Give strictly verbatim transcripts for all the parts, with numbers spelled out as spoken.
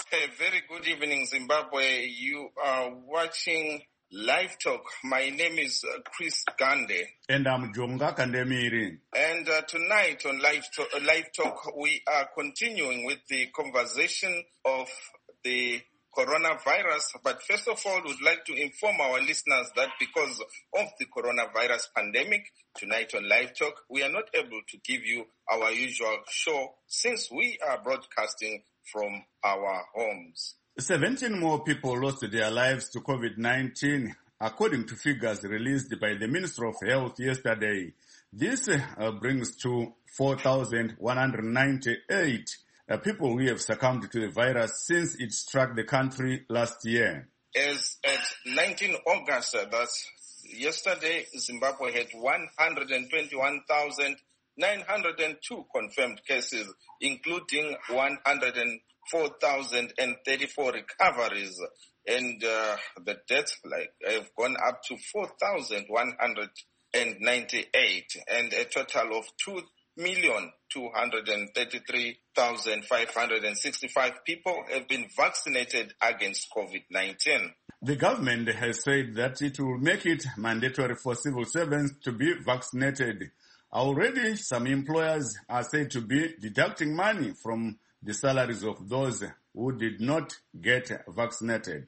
A very good evening, Zimbabwe. You are watching Live Talk. My name is uh, Chris Gande. And I'm Jonga Kandemiri. And uh, tonight on Live Talk, uh, Live Talk, we are continuing with the conversation of the coronavirus. But first of all, we'd like to inform our listeners that because of the coronavirus pandemic, tonight on Live Talk, we are not able to give you our usual show since we are broadcasting from our homes. seventeen more people lost their lives to COVID nineteen, according to figures released by the Ministry of Health yesterday. This uh, brings to four thousand one hundred ninety-eight uh, people who have succumbed to the virus since it struck the country last year. As at nineteenth of August, uh, that's yesterday, Zimbabwe had one hundred twenty-one thousand nine hundred two confirmed cases, including one hundred four thousand thirty-four recoveries, and uh, the deaths like have gone up to four thousand one hundred ninety-eight, and a total of two million two hundred thirty-three thousand five hundred sixty-five people have been vaccinated against COVID nineteen. The government has said that it will make it mandatory for civil servants to be vaccinated. Already, some employers are said to be deducting money from the salaries of those who did not get vaccinated.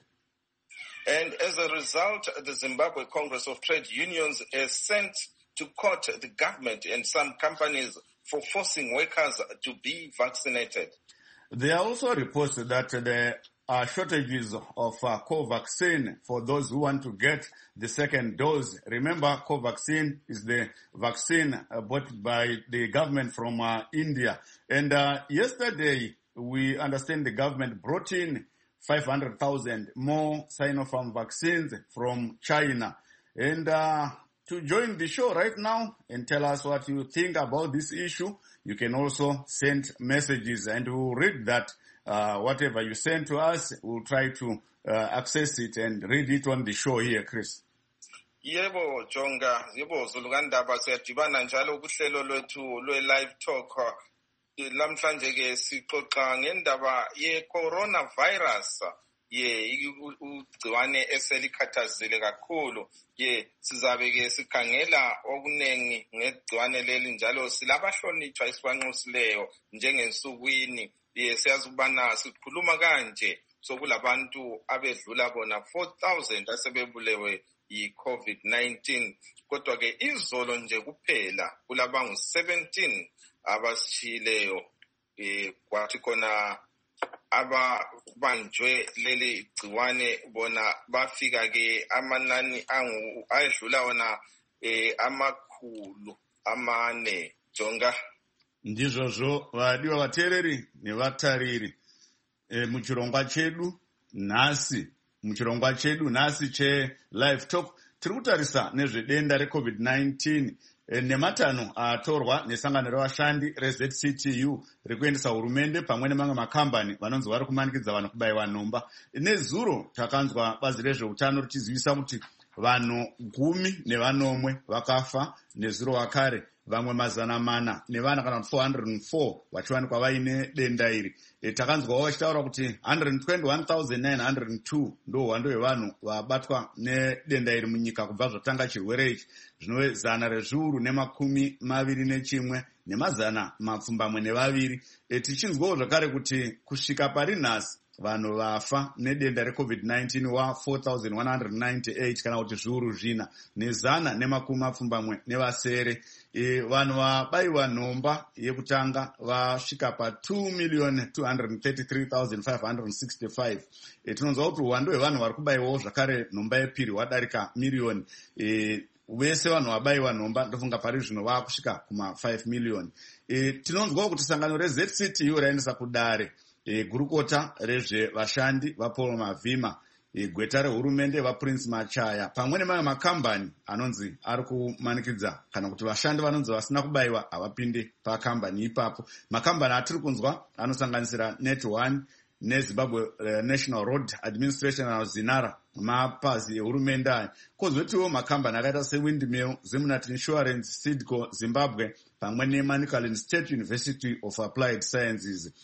And as a result, the Zimbabwe Congress of Trade Unions has sent to court the government and some companies for forcing workers to be vaccinated. There are also reports that there are shortages of uh, Covaxin for those who want to get the second dose. Remember, Covaxin is the vaccine uh, bought by the government from uh, India. And uh, yesterday, we understand the government brought in five hundred thousand more Sinopharm vaccines from China. And uh, to join the show right now and tell us what you think about this issue, you can also send messages and we'll read that. Uh, whatever you send to us, we'll try to uh, access it and read it on the show here, Chris. Yebo Jonga, yebo Zulugandaba siyadibana njalo kuhlelo lwethu lwe-Live Talk. Lamhlanje ke sixoxa ngendaba ye-coronavirus. Ye ugciwane eselikhathazile kakhulu. Ye sizabe ke sikhangela okunengi ngegciwane leli njalo silabahlonitshwa esibanxusileyo njengensukwini. Ye siyazi ukubana sikhuluma kanje sokulabantu abedlula bona four thousand asebebulewe yi-COVID nineteen. Kodwa ke izolo nje kuphela kulabangu seventeen abashileyo eh kwathi khona ababanjwe leli gciwane bona bafika ke amanani angu ayedlula wona eh amakhulu amane. Jonga ndizvozvo vadiwa vateereri nevatariri e, muchirongwa chedu nhasi muchirongwa chedu nhasi che-Live Talk tiri kutarisa nezvedenda reCovid nineteen e, nematanho atorwa nesangano revashandi reZ C T U rekuendesa hurumende pamwe nemamwe makambani vanonzi vari kumanikidza vanhu kubayiwa nhomba. Nezuro takanzwa bazi rezveutano richizivisa kuti vanhu gumi nevanomwe vakafa nezuro wakare, vamwe mazana mana nevana kana four hundred four vachiwanikwa vaine denda iri. E, takanzwawo vachitaura kuti one hundred twenty-one thousand nine hundred two ndo hwando yevanhu vabatwa nedenda iri munyika kubva zvatanga chirwere ichi. Zvino zana rezviuru nemakumi maviri nechimwe nemazana mapfumbamwe nevaviri. E, tichinzwawo zvakare kuti kusvika pari nhasi vanhu vafa nedenda reCovid nineteen wa four thousand one hundred ninety-eight kana kuti zviuru zvina nezana nemakumi mapfumbamwe nevasere. E, vanhu vabayiwa nhomba yekutanga vasvika pa two million two hundred thirty-three thousand five hundred sixty-five. E, tinonzwa kuti uwandu hwevanhu vari kubayiwawo zvakare nhomba yepiri hwadarika miriyoni. E, vese vanhu vabayiwa nhomba ndofunga pari zvino vakusvika kuma five million. E, tinonzwawo kuti sangano reZ C T U raendesa kudare E, gurukota rezvevashandi vaPaul Mavhima, e, gweta rehurumende vaPrince Machaya pamwe nemamwe makambani anonzi ari kumanikidza kana kuti vashandi vanonzi vasina kubayiwa havapinde pakambani ipapo. Makambani atiri kunzwa anosanganisira Net one neZimbabwe uh, National Road Administration zinara mapazi ehurumende aya. Kozotiwo makambani akaita seWindmill, Zimnat Insurance, Sidco Zimbabwe pamwe neManicaland State University of Applied Sciences.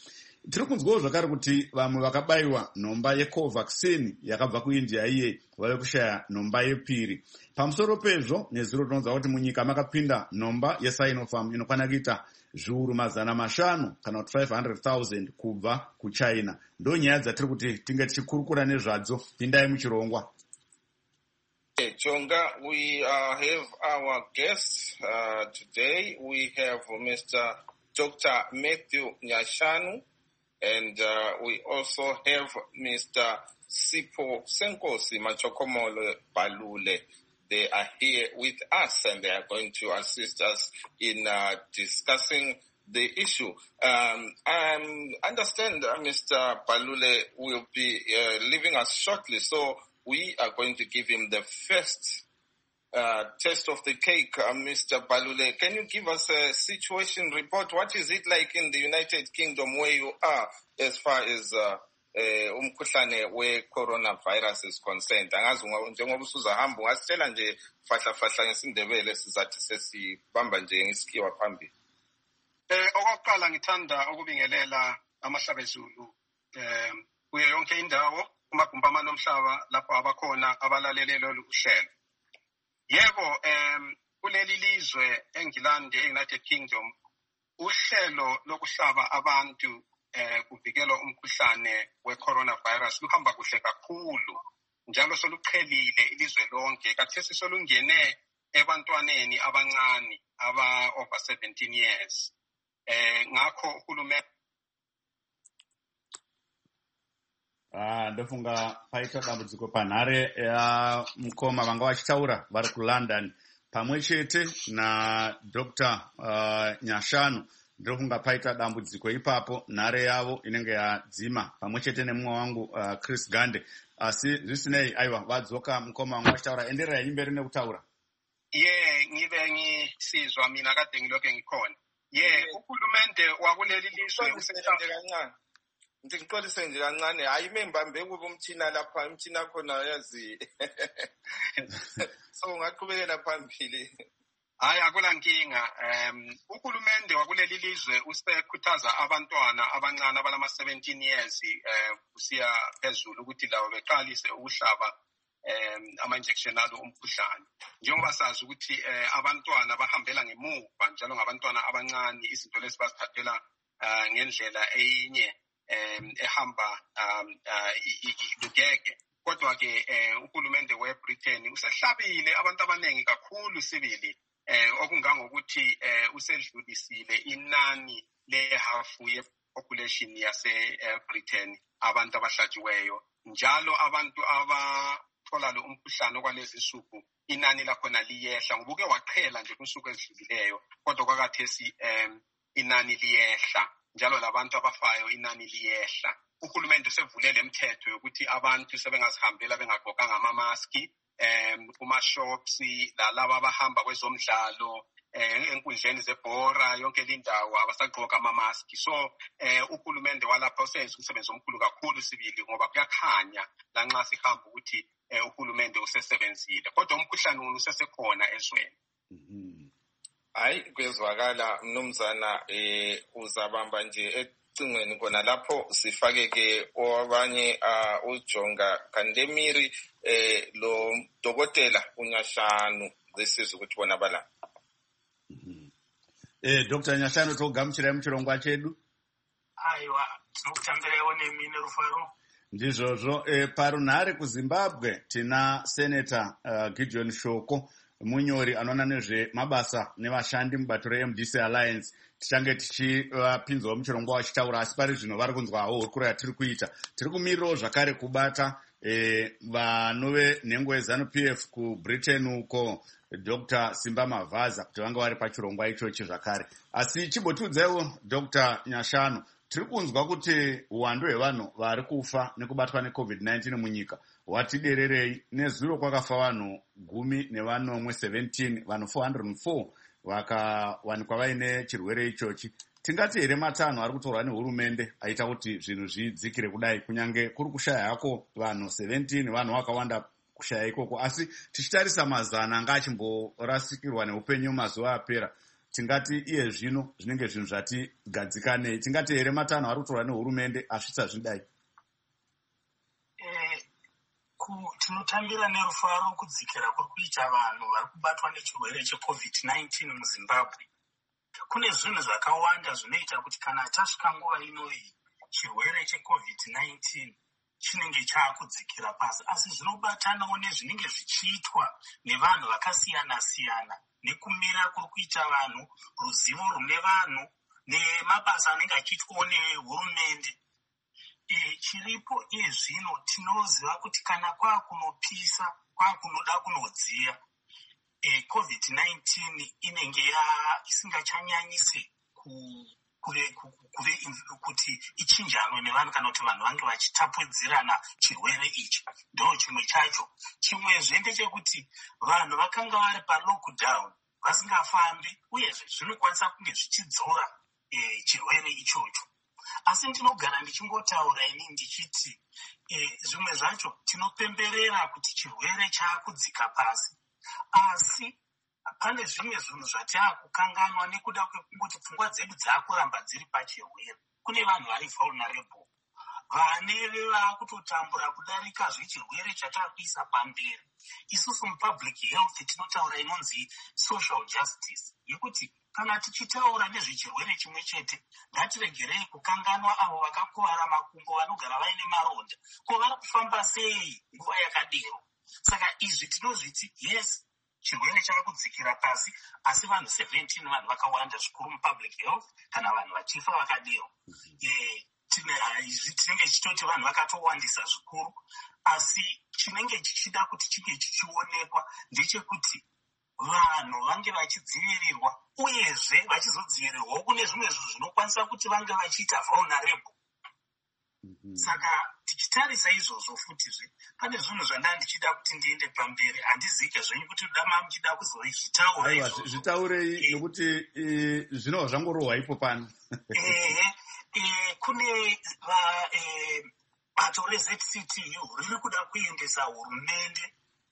tiri kunzwawo zvakare kuti vamwe vakabayiwa nhomba yecovaccine yakabva kuindia iye vave kushaya nhomba yepiri. Pamusoro pezvo nezuro tinonzwa kuti munyika makapinda nhomba yeSinopharm inokwana kuita zviuru mazana mashanu kana kuti five hundred thousand kubva kuchina. Ndo nyaya dzatiri kuti tinge tichikurukura nezvadzo. Pindai muchirongwa. Chonga, we uh, have our guests uh, today. We have Mister Doctor Matthew Nyashanu, and uh, we also have Mister Sipho Senkosi Machokomolo Balule. They are here with us, and they are going to assist us in uh, discussing the issue. Um, I understand uh, Mister Balule will be uh, leaving us shortly, so we are going to give him the first uh, test of the cake. Uh, Mister Balule, can you give us a situation report? What is it like in the United Kingdom where you are as far as uh, umkhuhlane we coronavirus is concerned? Angazi njengoba usuzahamba ungasitshela nje fahla fahla ngesindebele sizathi sesibamba nje ngesikhiwa phambili. Eh okokuqala ngithanda ukubingelela amahlabezulu eh kuyo yonke indawo kumagumbi amanomhlaba lapho abakhona abalalele lolu uhlelo. Yebo em kuleli lizwe eNgilandi eUnited Kingdom uhlelo lokuhlaba abantu eh kuvikela umkhuhlane we-coronavirus luhamba kuhle kakhulu njalo soluqhelile ilizwe lonke kathesi solungene ebantwaneni abancane aba over seventeen years. Eh ngakho uhulumeni Ah, ndofunga paita dambudziko panhare ya mukoma vanga vachitaura vari kuLondon pamwe chete na Doctor uh, Nyashanu. Ndofunga paita dambudziko ipapo nhare yavo inenge yadzima pamwe chete nemumwe wangu uh, Chris Gande. Asi zvisinei aiwa vadzoka mukoma vanga vachitaura enderai imberi nekutaura. Ye ngibe ngisizwa mina kade ngiloke ngikhona. Ye uhulumende wakuleli lizwe usehlande kancane. Ngixolise nje kancane hayi membambe kuba umthina lapha umthina khona yazi so ngaqhubekela phambili. Hayi akula nkinga. Um uhulumende wakuleli lizwe usekhuthaza abantwana abancane abalama seventeen years eh kusiya phezulu ukuthi lawo beqalise ukuhlaba um ama injection alo umkhuhlane. Njengoba sazi ukuthi eh, abantwana bahambela ngemuva njalo ngabantwana abancane izinto lezi bazithathela uh, ngendlela eyinye um ehamba um igege. Kodwa ke uhulumende weBritain usehlabile abantu abanengi kakhulu sibili eh okungangokuthi eh usedlulisile inani lehafu yepopulation yase Britain abantu abahlajiweyo njalo abantu abathola lo umkhuhlane kwalezi insuku inani lakhona liyehla ngobuke waqhela nje kunsuku ezidlulileyo kodwa kwakathesi em inani liyehla njalo labantu abafayo inani liyehla. Uhulumende usevulele imithetho yokuthi abantu sebengazihambela bengagqokanga ama-maski em kuma shops la laba abahamba kwezomdlalo eh enkundleni zebhora yonke lindawo abasagqoka ama-maski. So eh uhulumende walapha usenza umsebenzi omkhulu kakhulu sibili ngoba kuyakhanya lanxa sihamba ukuthi eh uhulumende usesebenzile kodwa umkhuhlane usesekhona ezweni. Mhm. Hayi kwezwakala mnumzana eh uzabamba nje cingweni kona lapho sifake ke obanye uh, uJonga Kandemiri eh lo dokotela uNyashanu lesizwe ukuthi bona bala. Mhm. Eh Doctor Nyashanu togamuchira muchirongwa chedu. Aiwa tinokutambira one mine Rufaro. Ndizvozvo eh parunhare kuZimbabwe tina Senator uh, Gideon Shoko munyori anoona nezve mabasa nevashandi mubato reM D C Alliance. Tichange tichipinzwa muchirongwa wachitaura asi pari zvino vari kunzwawo hurukuro yatiri kuita. Tiri kumirirawo zvakare kubata eh vanove nhengo yeZanu-P F kuBritain uko Doctor Simba Mavaza kuti vanga vari pachirongwa ichochi zvakare. Asi chibotiudzaiwo Doctor Nyashanu, tiri kunzwa kuti uwandu hwevanhu vari kufa nekubatwa neCovid nineteen munyika watidererei. Nezuro kwakafa vanhu gumi nevanomwe seventeen, vanhu four hundred four vakawanikwa vaine chirwere ichochi. Tingati here matanho ari kutorwa nehurumende aita kuti zvinhu zvidzikire kudai kunyange kuri kushaya hako vanhu seventeen vanhu vakawanda kushaya ikoko asi tichitarisa mazana anga achimborasikirwa neupenyu mazuva apera. tingati iye zvino zvinenge zvinhu zvati gadzikanei. Tingati here matanho ari kutorwa nehurumende asvitsa zvidai? Tinotambira nerufaro kudzikira kuri kuita vanhu vari kubatwa nechirwere checovid nineteen muZimbabwe. Kune zvinhu zvakawanda zvinoita kuti kana tasvika nguva inoyi chirwere checovid nineteen chinenge chaakudzikira pasi, asi zvinobatanawo nezvinenge zvichiitwa nevanhu vakasiyana siyana, nekumira kuri kuita vanhu, ruzivo rune vanhu, nemabasa anenge achiitwawo nehurumende. E, chiripo iye zvino tinoziva kuti kana kwakunopisa kwakunoda kunodziya, e, covid nineteen inenge isingachanyanyisi ku kuve kuve kuti ichinjanwe nevanhu kana kuti vanhu vange vachitapudzirana chirwere ichi. Ndo chimwe chacho. Chimwezve ndechekuti vanhu vakanga vari palockdown vasingafambi, uyezve zvinokwanisa kunge zvichidzora e, chirwere ichocho. Asi ndinogara ndichingotaura ini ndichiti e, zvimwe zvacho tinopemberera kuti chirwere chaakudzika pasi, asi pane zvimwe zvinhu zvatakukanganwa nekuda kwekungoti pfungwa dzedu dzakuramba dziri pachirwere. Kune vanhu vari vulnerable, vane vakutotambura kudarika zvechirwere chatakuisa pamberi. Isusu mupublic health tinotaura inonzi social justice, yekuti kana tichitaura nezvechirwere chimwe chete, ngatiregerei kukanganwa avo vakakuvara makumbo, vanogara vaine maronda. Ko vari kufamba sei nguva yakadero? Saka izvi tinozviti yes, chirwere chaakudzikira pasi, asi vanhu seventeen vanhu vakawanda zvikuru mupublic health, kana vanhu vachifa vakadero. Izvi tinenge tichitoti vanhu vakatowandisa zvikuru, asi chinenge chichida kuti chinge chichionekwa ndechekuti vanhu vange vachidzivirirwa, uyezve vachizodzivirirwa kune zvimwe zvinhu zvinokwanisa kuti vange vachiita vulnerable. Mm-hmm. Saka tichitarisa izvozvo futizve, pane zvinhu zvandanga ndichida kuti ndiende pamberi, handizike zvenyu kuti dama muchida kuzozvitaura izvozvo. Zvitaurei nokuti zvinova zvangorohwa ipo pano. Ehe, kune bato reZ C T U riri kuda kuendesa hurumende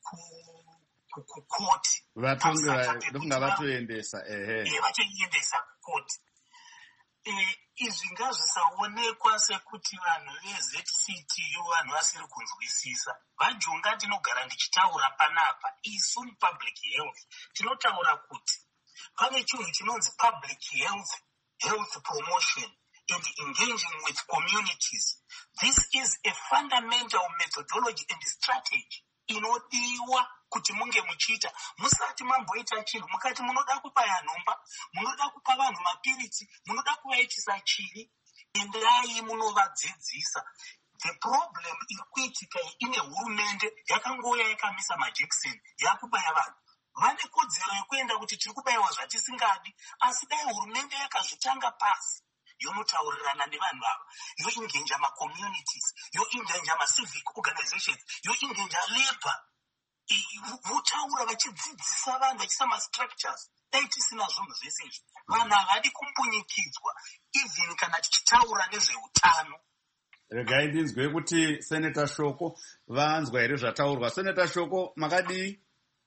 kukoti. Vatonga ndofunga vatoendesa, ehe. Vatoiendesa kukoti. Izvi ngazvisaonekwa sekuti vanhu veZ C T U vanhu vasiri kunzwisisa. Vajonga tinogara ndichitaura panapa, isu mupublic health tinotaura kuti pane chinhu chinonzi public health, health promotion and engaging with communities. This is a fundamental methodology and strategy inodiwa kuti munge muchiita. Musati mamboita chinhu mukati munoda kubaya nhomba, munoda kupa vanhu mapiritsi, munoda kuvaitisa chiri, endai munovadzidzisa. The problem iri kuitika ine hurumende yakangouya yakamisa majekiseni yakubaya vanhu. Vane kodzero yekuenda kuti tiri kubayiwa zvatisingadi, asi dai hurumende yakazvitanga pasi yonotaurirana nevanhu ava, yoingenja macommunities, yoingenja macivic organizations, yoingenja labor, votaura vachidzidzisa vanhu vachisa mastructures. Dai tisina zvinhu zvese izvi, vanhu havadi kumbunyikidzwa, even kana tichitaura nezveutano. Regai ndinzwe kuti Senator Shoko vanzwa here zvataurwa. Senator Shoko, makadii?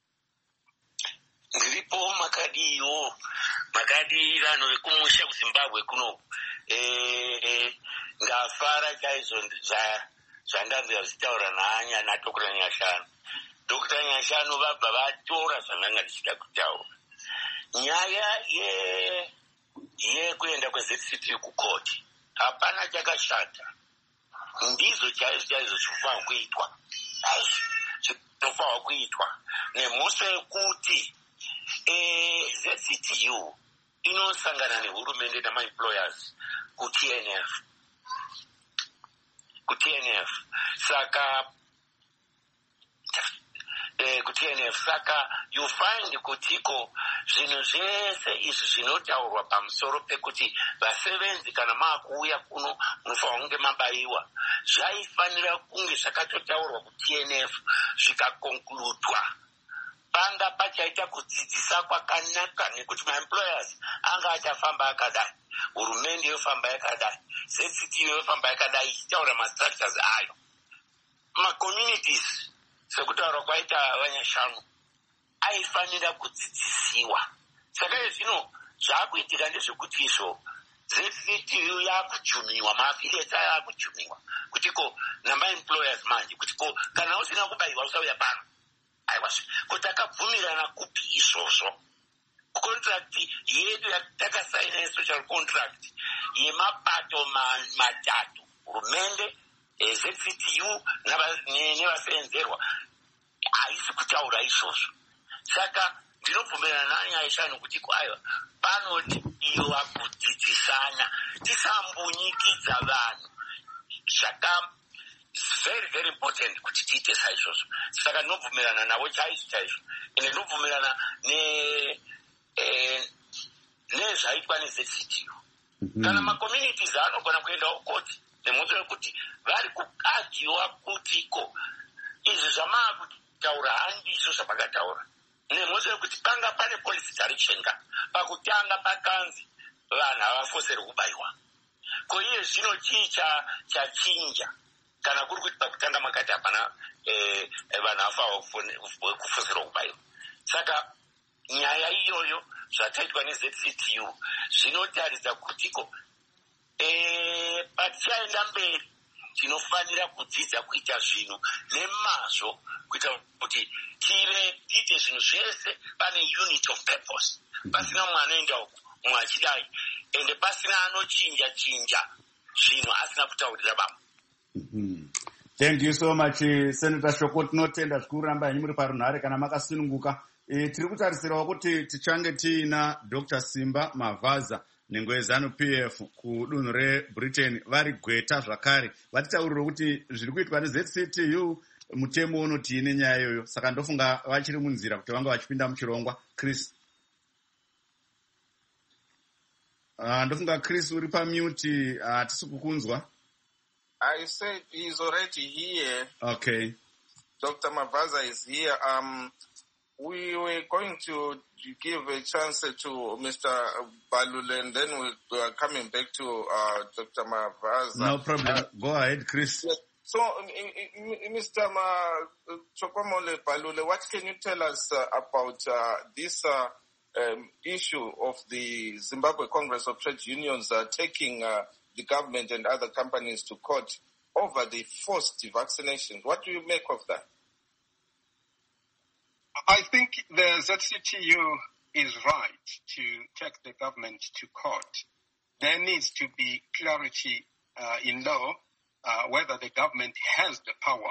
Ndiripo makadiyo, makadii vanhu vekumusha kuZimbabwe kuno. Eh, ndafara chaizvo zvandanzwa zvichitaura nanya naDokta Nyashanu. Dokta Nyashanu vabva vatora zvandanga ndichida kutaura. Nyaya ye yekuenda kweZ C T U kukoti hapana chakashata. Ndizvo chaizvo chaizvo zvinofanirwa kuitwa. Zvinofanirwa kuitwa nemusi wekuti Z C T U inosangana nehurumende namaemployers ku-T N F. Ku-T N F. Saka eh, ku-T N F. Saka you find kutiko zvinhu zvese izvi zvinotaurwa pamusoro pekuti vasevenzi kana maakuuya kuno munofanirwa kunge mabayiwa, zvaifanira kunge zvakatotaurwa ku-T N F zvikakonkludwa. Panga pachaita kudzidzisa kwakanaka nekuti maemployers anga achafamba akadai, hurumende yofamba yakadai, Z C T U yofamba yakadai ichitaura mastructures ayo. Macommunities sekutaura kwaita Vanyashanu aifanira kudzidzisiwa. Saka zvino Zvakuitika ndezvekuti izvo Z C T U yakujumiwa, maafiliates aya yakujumiwa kuti ko namaemployers manje kuti ko kana usina kubayiwa usauya pano. Aiwa, ko takabvumirana kupi izvozvo? Contract yedu yatakasaina social contract yemapato matatu, hurumende, Z C T U nevasenzerwa, haisi kutaura izvozvo. Saka ndinobvumirana nanyaya yeshanu kuti kwayo panodiwa kudzidzisana, tisambonyikidza vanhu. Zvaka very very important kuti tiite saizvozvo. Saka ndinobvumirana navo chaizvo chaizvo, ende ndinobvumirana ne nezvaitwa ne-Z C T U. Kana ma-communities anogona kuendawo koti nemutso wekuti vari kukagiwa kuti ko izvi zvamaakutaura handizvo zvapakataura, nemutso wekuti panga pane policy direction ka pakutanga pakanzi vanhu havafoseri kubayiwa. Ko iye zvino chii chachinja kana kuri kuti pakutanga makati hapana vanhu hafa kufoserwa kubayiwa. Saka nyaya iyoyo zvataitwa ne-Z C T U zvinotaridza kuti ko patichaenda mberi tinofanira kudzidza kuita zvinhu nemazvo kuita kuti tive tiite zvinhu zvese pane unit of purpose, pasina mumwe anoenda uku mumwe achidai, ende pasina anochinja chinja zvinhu asina kutaurira vamwe. Mm-hmm. Thank you so much, Senator Shoko. Tinotenda zvikuru ramba henyu muri parunhare kana makasununguka. E, tiri kutarisirawo kuti tichange tiina Doctor Simba Mavaza nhengo P F kudunhu reBritain vari gweta zvakare vatitaurira kuti zviri kuitwa ne-Z C T U mutemo unoti ine nyaya iyoyo. Saka ndofunga vachiri munzira kuti vanga vachipinda muchirongwa. Chris, uh, ndofunga Chris uri pamute, hatisi uh, kukunzwa. I said he's already here. Okay. Doctor Mavaza is here. Um, we were going to give a chance to Mister Balule, and then we are coming back to uh, Doctor Mavaza. No problem. Uh, Go ahead, Chris. Yes. So, Mister Chokomole Balule, what can you tell us uh, about uh, this uh, um, issue of the Zimbabwe Congress of Trade Unions uh, taking uh, the government and other companies to court over the forced vaccinations? What do you make of that? I think the Z C T U is right to take the government to court. There needs to be clarity uh, in law uh, whether the government has the power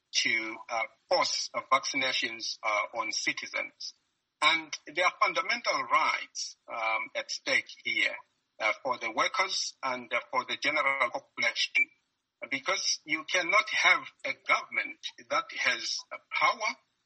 to uh, force uh, vaccinations uh, on citizens. And there are fundamental rights um, at stake here uh, for the workers and uh, for the general population, because you cannot have a government that has a power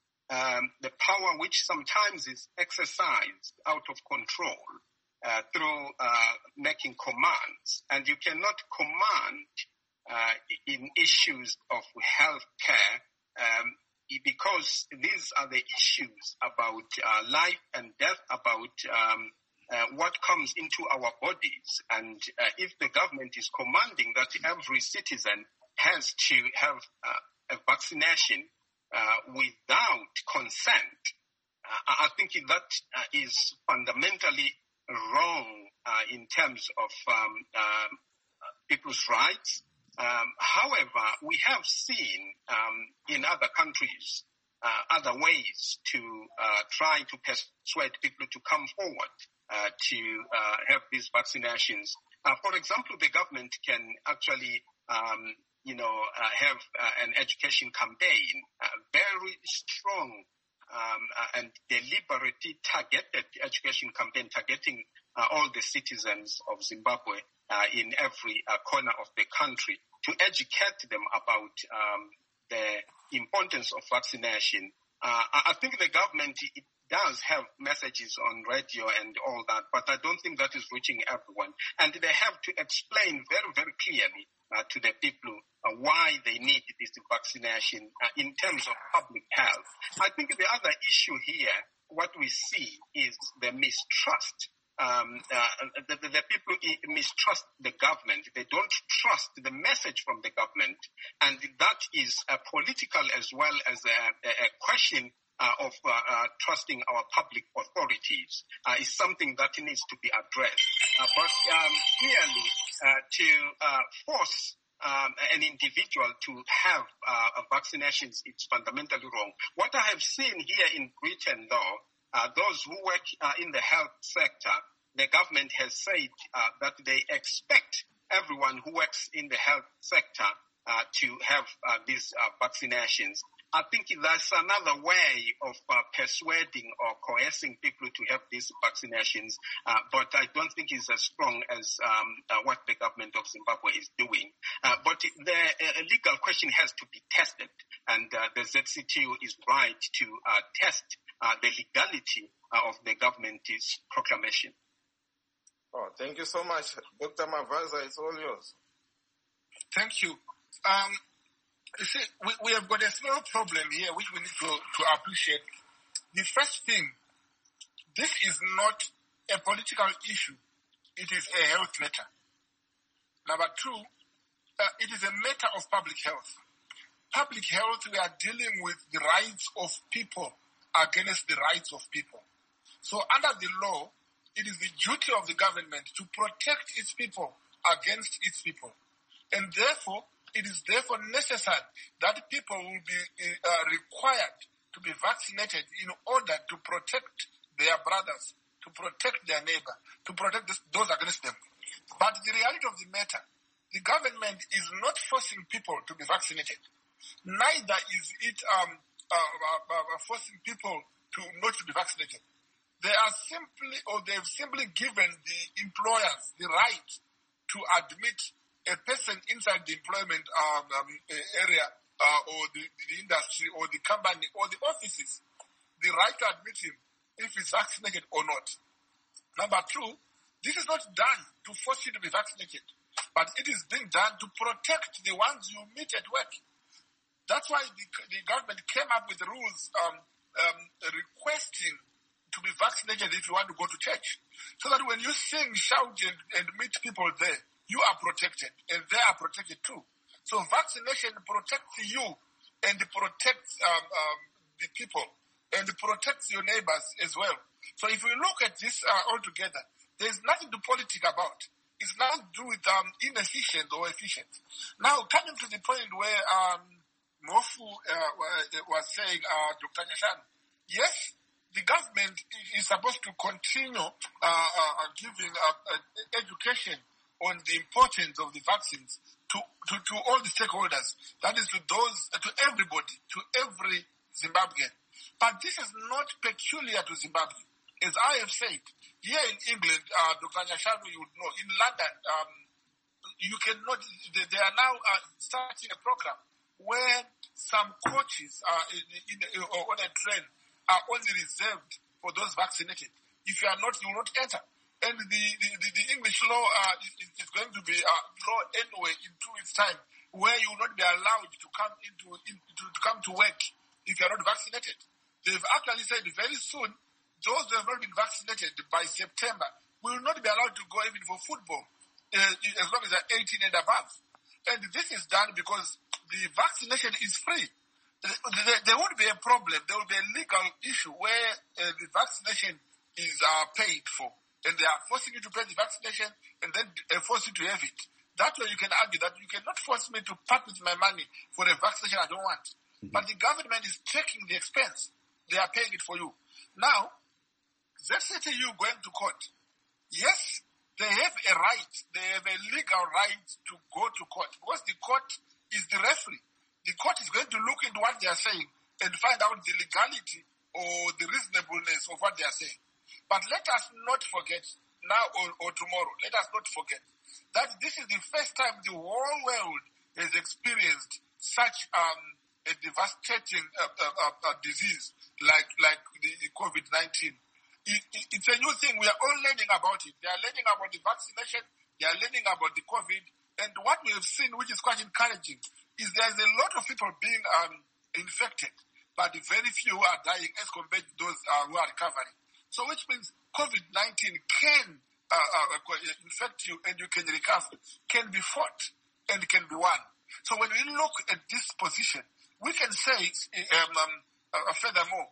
Um, the power which sometimes is exercised out of control uh, through uh, making commands. And you cannot command uh, in issues of health care um, because these are the issues about uh, life and death, about um, uh, what comes into our bodies. And uh, if the government is commanding that every citizen has to have uh, a vaccination Uh, without consent, uh, I think that uh, is fundamentally wrong uh, in terms of um, uh, people's rights. Um, however, we have seen um, in other countries uh, other ways to uh, try to persuade people to come forward uh, to uh, have these vaccinations. Uh, for example, the government can actually um, you know, uh, have uh, an education campaign, uh, very strong um, uh, and deliberately targeted education campaign targeting uh, all the citizens of Zimbabwe uh, in every uh, corner of the country to educate them about um, the importance of vaccination. Uh, I think the government it does have messages on radio and all that, but I don't think that is reaching everyone. And they have to explain very, very clearly uh, to the people uh, why they need this vaccination uh, in terms of public health. I think the other issue here, what we see is the mistrust. Um, uh, the, the, the people mistrust the government. They don't trust the message from the government. And that is uh, political as well as a, a question uh, of uh, uh, trusting our public authorities uh, is something that needs to be addressed. Uh, but um, clearly, uh, to uh, force um, an individual to have uh, vaccinations, it's fundamentally wrong. What I have seen here in Britain, though, uh, those who work uh, in the health sector, the government has said uh, that they expect everyone who works in the health sector uh, to have uh, these uh, vaccinations. I think that's another way of uh, persuading or coercing people to have these vaccinations, uh, but I don't think it's as strong as um, uh, what the government of Zimbabwe is doing. Uh, but the uh, legal question has to be tested, and uh, the Z C T U is right to uh, test uh, the legality uh, of the government's proclamation. Oh, thank you so much. Doctor Mavaza, it's all yours. Thank you. Um, You see, we, we have got a small problem here which we need to, to appreciate. The first thing, this is not a political issue. It is a health matter. Number two, uh, it is a matter of public health. Public health, we are dealing with the rights of people against the rights of people. So under the law, it is the duty of the government to protect its people against its people. And therefore, it is therefore necessary that people will be uh, required to be vaccinated in order to protect their brothers, to protect their neighbor, to protect this, those against them. But the reality of the matter, the government is not forcing people to be vaccinated. Neither is it um, uh, uh, uh, forcing people to not to be vaccinated. They are simply, or they've simply given the employers the right to admit a person inside the employment um, um, area uh, or the, the industry or the company or the offices, the right to admit him if he's vaccinated or not. Number two, this is not done to force you to be vaccinated, but it is being done to protect the ones you meet at work. That's why the, the government came up with rules um, um, requesting to be vaccinated if you want to go to church, so that when you sing, shout, and, and meet people there, you are protected, and they are protected too. So vaccination protects you and protects um, um, the people and protects your neighbors as well. So if we look at this uh, all together, there's nothing to politic about. It's nothing to do with um, inefficient or efficient. Now, coming to the point where um, Mofu uh, was saying, uh, Doctor Nyashanu, yes, the government is supposed to continue uh, uh, giving uh, uh, education on the importance of the vaccines to, to, to all the stakeholders, that is to those, uh, to everybody, to every Zimbabwean. But this is not peculiar to Zimbabwe. As I have said, here in England, uh, Doctor Nyashanu, you would know, in London, um, you cannot, they, they are now uh, starting a program where some coaches uh, in, in, in, on a train are only reserved for those vaccinated. If you are not, you will not enter. And the, the, the, the English law uh, is, is going to be uh, law anyway in two weeks' time, where you will not be allowed to come into in, to, to come to work if you are not vaccinated. They've actually said very soon, those who have not been vaccinated by September will not be allowed to go even for football, uh, as long as they're eighteen and above. And this is done because the vaccination is free. There, there won't be a problem. There will be a legal issue where uh, the vaccination is uh, paid for. And they are forcing you to pay the vaccination and then uh, force you to have it. That way you can argue that you cannot force me to part with my money for a vaccination I don't want. Mm-hmm. But the government is taking the expense. They are paying it for you. Now, Z C T U going to court. Yes, they have a right. They have a legal right to go to court because the court is the referee. The court is going to look into what they are saying and find out the legality or the reasonableness of what they are saying. But let us not forget, now or, or tomorrow, let us not forget that this is the first time the whole world has experienced such um, a devastating uh, uh, uh, disease like like the, the COVID nineteen. It, it, it's a new thing. We are all learning about it. They are learning about the vaccination. They are learning about the COVID. And what we have seen, which is quite encouraging, is there's a lot of people being um, infected, but very few are dying as compared to those uh, who are recovering. So which means COVID nineteen can uh, uh, infect you and you can recover, can be fought and can be won. So when we look at this position, we can say um, um, uh, furthermore,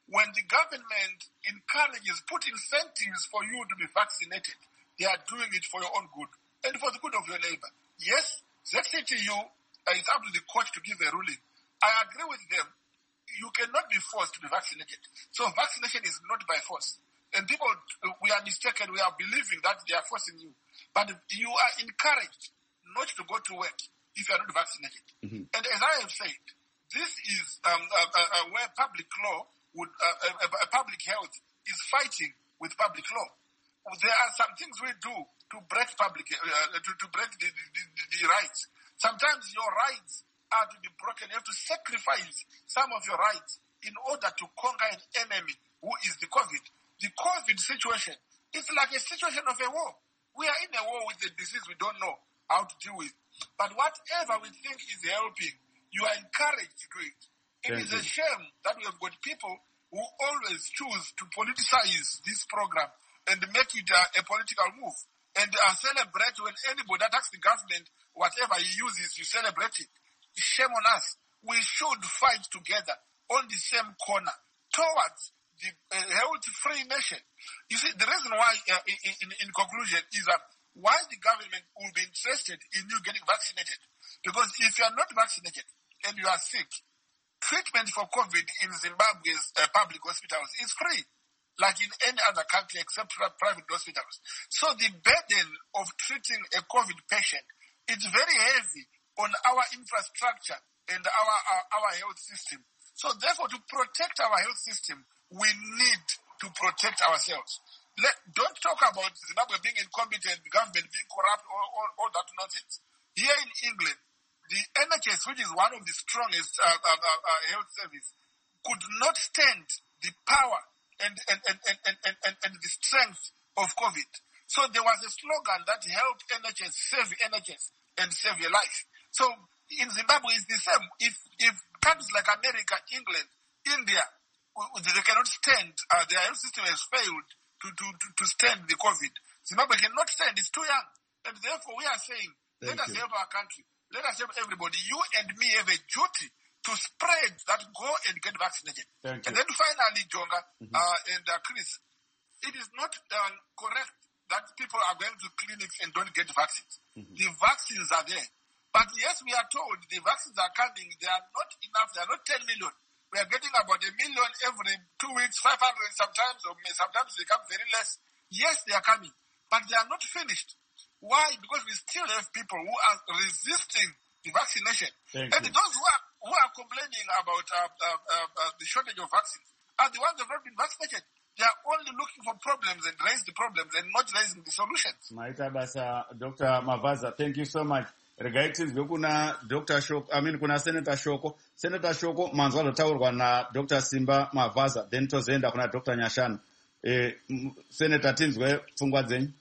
when the government encourages, put incentives for you to be vaccinated, they are doing it for your own good and for the good of your neighbor. Yes, Z C T U, uh, it's up to the court to give a ruling. I agree with them. You cannot be forced to be vaccinated. So vaccination is not by force. And people, we are mistaken, we are believing that they are forcing you. But you are encouraged not to go to work if you are not vaccinated. Mm-hmm. And as I have said, this is um, uh, uh, where public law would, uh, uh, uh, public health is fighting with public law. There are some things we do to break public, uh, to, to break the, the, the, the rights. Sometimes your rights are to be broken. You have to sacrifice some of your rights in order to conquer an enemy who is the COVID. The COVID situation is like a situation of a war. We are in a war with a disease we don't know how to deal with. But whatever we think is helping, you are encouraged to do it. It Thank is you. a shame that we have got people who always choose to politicize this program and make it uh, a political move. And uh, celebrate when anybody attacks the government, whatever he uses, you celebrate it. Shame on us. We should fight together on the same corner towards the uh, health-free nation. You see, the reason why, uh, in, in, in conclusion, is that why the government will be interested in you getting vaccinated. Because if you are not vaccinated and you are sick, treatment for COVID in Zimbabwe's uh, public hospitals is free, like in any other country except private hospitals. So the burden of treating a COVID patient is very heavy on our infrastructure and our, our, our health system. So therefore, to protect our health system, we need to protect ourselves. Let, don't talk about Zimbabwe being incompetent, the government being corrupt, all, all, all that nonsense. Here in England, the N H S, which is one of the strongest uh, uh, uh, health service, could not stand the power and, and, and, and, and, and, and the strength of COVID. So there was a slogan that helped N H S, save N H S, and save your life. So in Zimbabwe, it's the same. If, if countries like America, England, India, they cannot stand, uh, their health system has failed to, to, to, to stand the COVID. Zimbabwe cannot stand, it's too young. And therefore we are saying, Thank let you. us help our country. Let us help everybody. You and me have a duty to spread that go and get vaccinated. Thank and you. then finally, Jonga Mm-hmm. uh, and uh, Chris, it is not uh, correct that people are going to clinics and don't get vaccines. Mm-hmm. The vaccines are there. But yes, we are told the vaccines are coming. They are not enough. They are not ten million. We are getting about a million every two weeks, five hundred sometimes, or sometimes they come very less. Yes, they are coming, but they are not finished. Why? Because we still have people who are resisting the vaccination. Thank and you. those who are, who are complaining about uh, uh, uh, uh, the shortage of vaccines are the ones who have not been vaccinated. They are only looking for problems and raise the problems and not raising the solutions. Maita basa, Doctor Mavaza, thank you so much. Regai tinzwe kuna Doctor Shoko, I mean kuna Senator Shoko. Senator Shoko manzwa lotaurwa na Doctor Simba Mavaza, then tozenda kuna Doctor Nyashana. Eh, Senator tinzwe pfungwa dzenyu.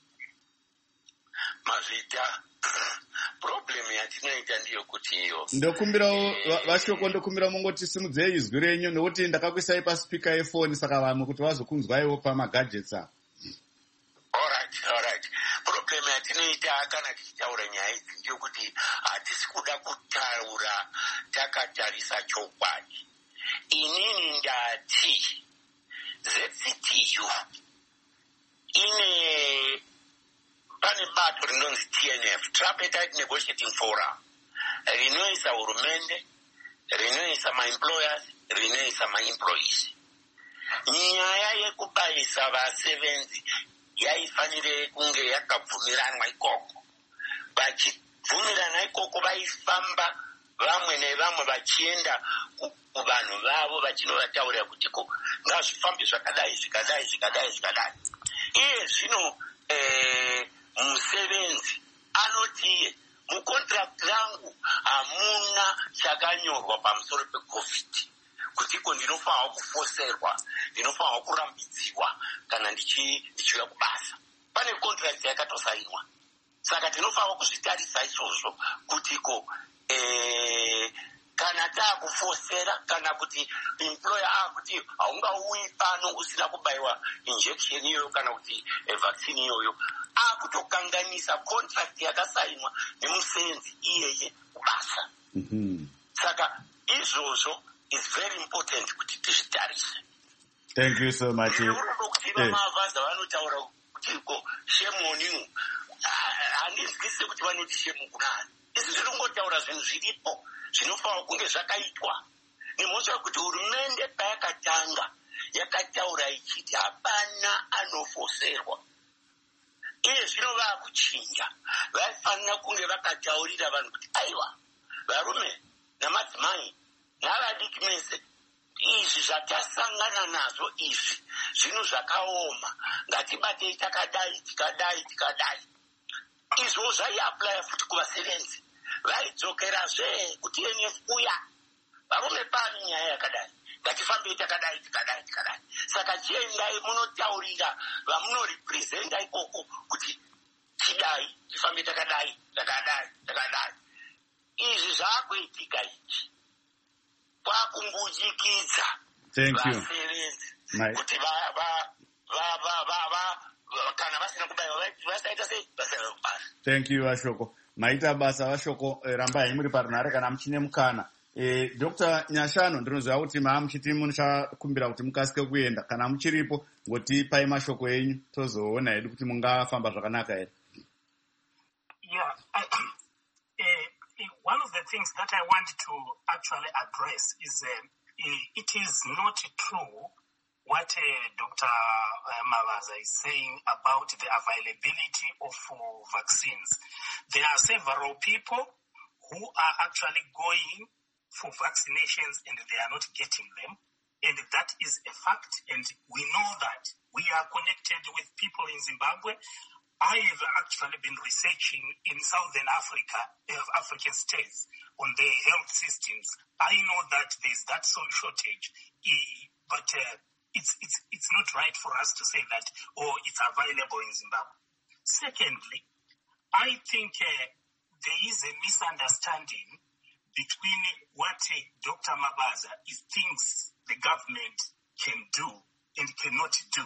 Mazita problem yatinoita ndiyo kuti iyo. Ndokumbira vashoko ndokumbira mungoti simudzei izwi renyu nokuti ndakakuisai paspeaker yefoni saka vanhu kuti vazokunzwaiwo pamagadgets a. Alright, alright. Problem yatinoita kana tichitaura nyaya idzi ndiyo kuti hatisi kuda kutaura takatarisa chokwadi. Inini ndati Z C T U ine pane bato rinonzi T N F, Tripartite Negotiating Forum, rinoisa hurumende, rinoisa ma-employers, rinoisa ma-employees. Nyaya yekubaisa vasevenzi yaifanire kunge yakabvumiranwa ikoko. Vachibvumirana ikoko vaifamba vamwe nevamwe vachienda kuvanhu vavo vachinovataurira kuti ko ngazvifambe zvakadai zvikadai zvikadai zvikadai. Iye zvino eh, musevenzi anoti mucontract rangu hamuna chakanyorwa pamusoro peCovid kuti ko ndinofanirwa kufoserwa, ndinofanirwa kurambidziwa kana ndichiuya kubasa. Pane contract yakatosainwa. Saka tinofanirwa kuzvitarisa izvozvo kuti ko eh, kana taakufosera kana kuti employer akuti haungauyi pano usina kubaiwa injection iyoyo kana kuti eh, vaccine iyoyo, akutokanganisa contract yakasainwa nemusenzi iyeye kubasa. Mm-hmm. Saka izvozvo is very important kuti tizvitarise. Thank you so much. Shame on you. And it's this what one would shame on. This is what our Zidipo. Sinofa kunge zakaitwa. Ni moja kuturumende paka tanga. Yakataura ichiti hapana anofoserwa. Iye zvinova kuchinja. Vafanira kunge vakataurira vanhu kuti aiwa. Varume namadzimai navadiki mese. Izvi zvatasangana nazvo izvi zvinhu zvakaoma ngatibatei takadai tikadai tikadai izvo zvaiaplaya futi kuvasevenzi vaidzokerazve kuti N F uya varume pani nyaya yakadai ngatifambei takadai tikadai tikadai saka chiendai munotaurira vamunorepresenta ikoko kuti tidai tifambe takadai takadai takadai izvi zvaakuitika ichi kwakumbujikidza. Thank you. My... Thank you, Ashoko. Maita basa Ashoko rambai muri parunare kana muchine mukana. Eh, Doctor Nyashano ndinoziva kuti maamuchiti muchakumbira kuti mukasike kuenda kana muchiripo ngoti pai mashoko enyu tozoona hedu kuti mungafamba zvakanaka here. Yeah. I, uh, one of the things that I want to actually address is uh, it is not true what uh, Doctor Mavaza is saying about the availability of uh, vaccines. There are several people who are actually going for vaccinations and they are not getting them. And that is a fact. And we know that we are connected with people in Zimbabwe. I have actually been researching in Southern Africa, uh, African states, on their health systems. I know that there's that shortage, but uh, it's it's it's not right for us to say that, oh, it's available in Zimbabwe. Secondly, I think uh, there is a misunderstanding between what uh, Doctor Mabaza is, thinks the government can do and cannot do.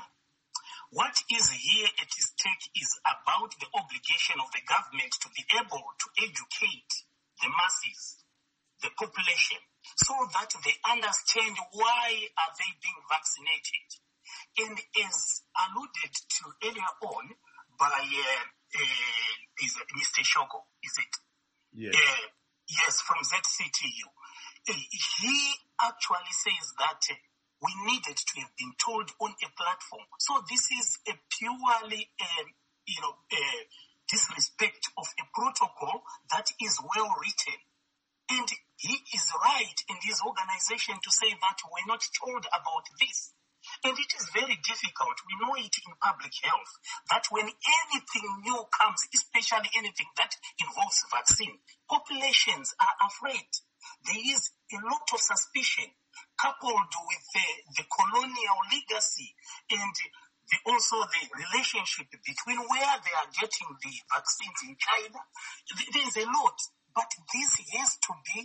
What is here at stake is about the obligation of the government to be able to educate the masses, the population, so that they understand why are they being vaccinated. And as alluded to earlier on by uh, uh, is Mister Shoko, is it? Yes. Uh, yes, from Z C T U. Uh, he actually says that uh, we needed to have been told on a platform. So this is a purely, um, you know, uh, disrespect of a protocol that is well written. And he is right in his organization to say that we're not told about this. And it is very difficult. We know it in public health that when anything new comes, especially anything that involves vaccine, populations are afraid. There is a lot of suspicion coupled with the, the colonial legacy and the, also the relationship between where they are getting the vaccines in China. There is a lot, but this has to be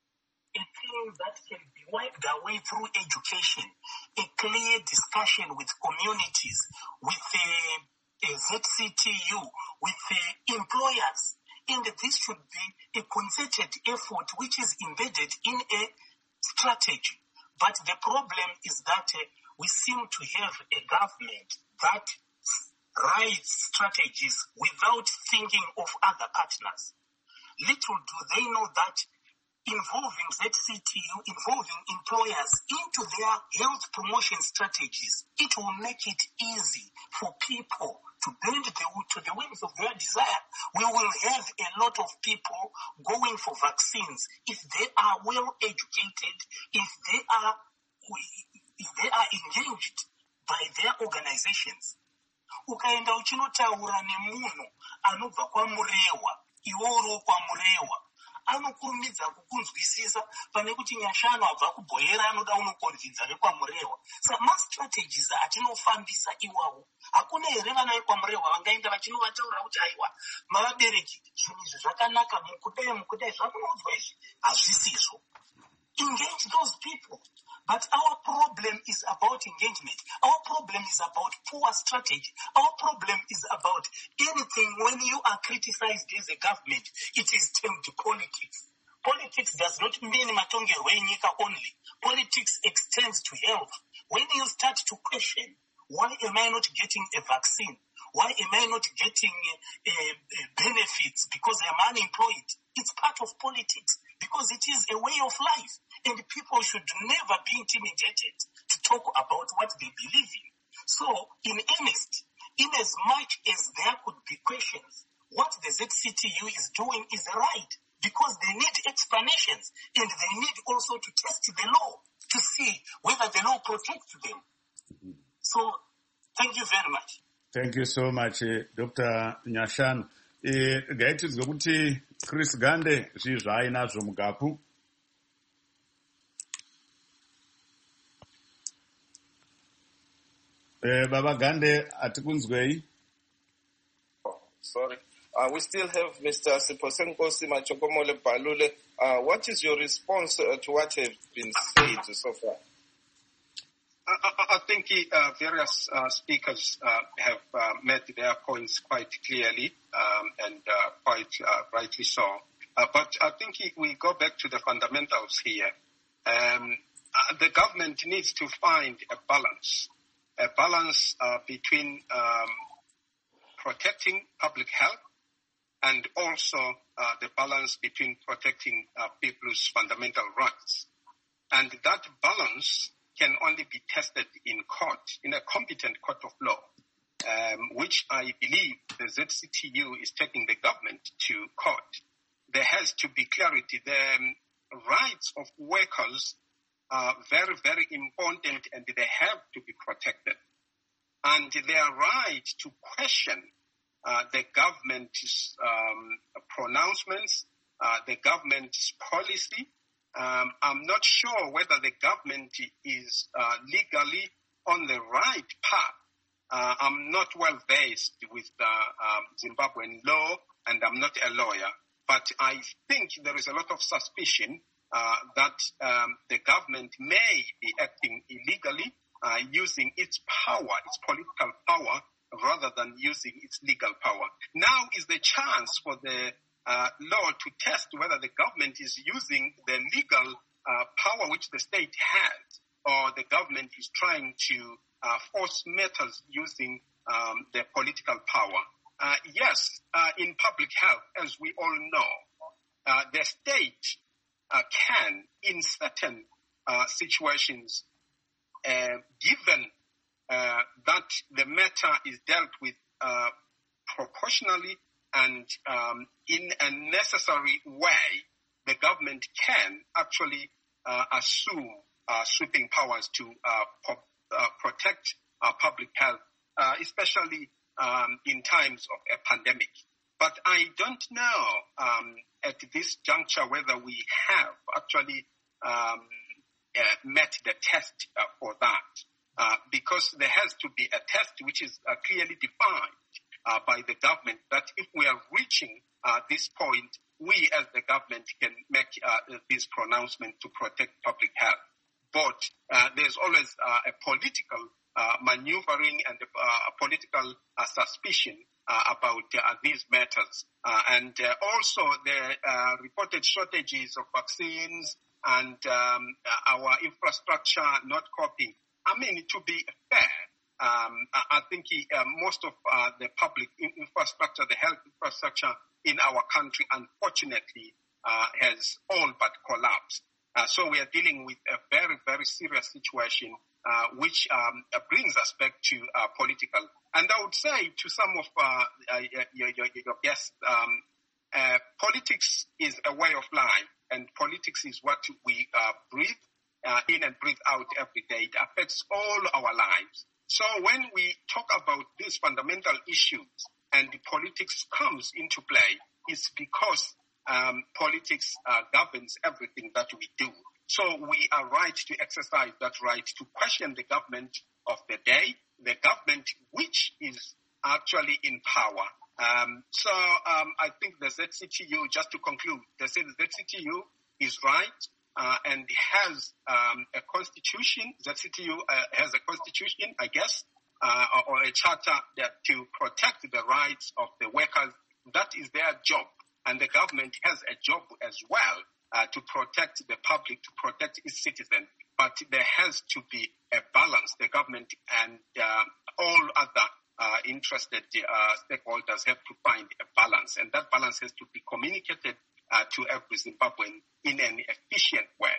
a thing that can be wiped away through education, a clear discussion with communities, with the Z C T U, with the employers. And this should be a concerted effort which is embedded in a strategy. But the problem is that uh, we seem to have a government that writes strategies without thinking of other partners. Little do they know that involving Z C T U, involving employers into their health promotion strategies, it will make it easy for people to bend the, to the wings of their desire. We will have a lot of people going for vaccines if they are well educated, if they are if they are engaged by their organizations. Ukaenda uchinotaura nemunhu anobva kwamurewa, iworo kwamurewa, anokurumidza kukunzwisisa pane kuti Nyashano abva kubhoyera anoda unokonvidza vekwamurewa. Saka ma-strategies atinofambisa iwawo, hakuna here vana vekwamurewa vangaenda vachinovataura kuti aiwa mavabereki zvinhu izvi zvakanaka mukudai mukudai zvamunonzwa izvi hazvisizvo. Engage those people. But our problem is about engagement. Our problem is about poor strategy. Our problem is about anything when you are criticized as a government, it is termed politics. politics does not mean matongerwe enyika only. Politics extends to health. When you start to question, why am I not getting a vaccine? Why am I not getting uh, uh, benefits because I'm unemployed? It's part of politics because it is a way of life. And people should never be intimidated to talk about what they believe in. So, in earnest, in as much as there could be questions, what the Z C T U is doing is right because they need explanations and they need also to test the law to see whether the law protects them. So, thank you very much. Thank you so much, uh, Doctor Nyashanu. Uh, gaitidzwe kuti Chris Gande zvii zvaainazvo mugapu. Uh, Baba Gande, atikunzwei? Oh, sorry. Uh, we still have Mister Siposenkosi Machokomole Palule. Uh, what is your response uh, to what has been said so far? I, I think uh, various uh, speakers uh, have uh, made their points quite clearly um, and uh, quite uh, rightly so. Uh, but I think we go back to the fundamentals here. Um, uh, the government needs to find a balance, a balance uh, between um, protecting public health and also uh, the balance between protecting uh, people's fundamental rights. And that balance can only be tested in court, in a competent court of law, um, which I believe the Z C T U is taking the government to court. There has to be clarity. The um, rights of workers are very, very important and they have to be protected. And their right to question uh, the government's um, pronouncements, uh, the government's policy, Um, I'm not sure whether the government is uh, legally on the right path. Uh, I'm not well versed with the um, Zimbabwean law, and I'm not a lawyer, but I think there is a lot of suspicion uh, that um, the government may be acting illegally, uh, using its power, its political power, rather than using its legal power. Now is the chance for the Uh, law to test whether the government is using the legal uh, power which the state has, or the government is trying to uh, force matters using um, their political power. Uh, yes, uh, in public health, as we all know, uh, the state uh, can, in certain uh, situations, uh, given uh, that the matter is dealt with uh, proportionally and um, in a necessary way, the government can actually uh, assume uh, sweeping powers to uh, po- uh, protect uh, public health, uh, especially um, in times of a pandemic. But I don't know um, at this juncture whether we have actually um, uh, met the test uh, for that, uh, because there has to be a test which is uh, clearly defined Uh, by the government, that if we are reaching uh, this point, we as the government can make uh, this pronouncement to protect public health. But uh, there's always uh, a political uh, maneuvering and a, uh, a political uh, suspicion uh, about uh, these matters. Uh, and uh, also the uh, reported shortages of vaccines and um, our infrastructure not coping. I mean, to be fair, Um, I think he, uh, most of uh, the public infrastructure, the health infrastructure in our country, unfortunately, uh, has all but collapsed. Uh, so we are dealing with a very, very serious situation, uh, which um, brings us back to uh, political. And I would say to some of uh, your, your, your guests, um, uh, politics is a way of life, and politics is what we uh, breathe uh, in and breathe out every day. It affects all our lives. So when we talk about these fundamental issues and the politics comes into play, it's because um, politics uh, governs everything that we do. So we are right to exercise that right to question the government of the day, the government which is actually in power. Um, so um, I think the Z C T U, just to conclude, the Z C T U is right. Uh, and has um, a constitution, Z C T U uh, has a constitution, I guess, uh, or, or a charter that to protect the rights of the workers. That is their job. And the government has a job as well uh, to protect the public, to protect its citizens. But there has to be a balance. The government and uh, all other uh, interested uh, stakeholders have to find a balance, and that balance has to be communicated uh, to every Zimbabwean in an efficient way.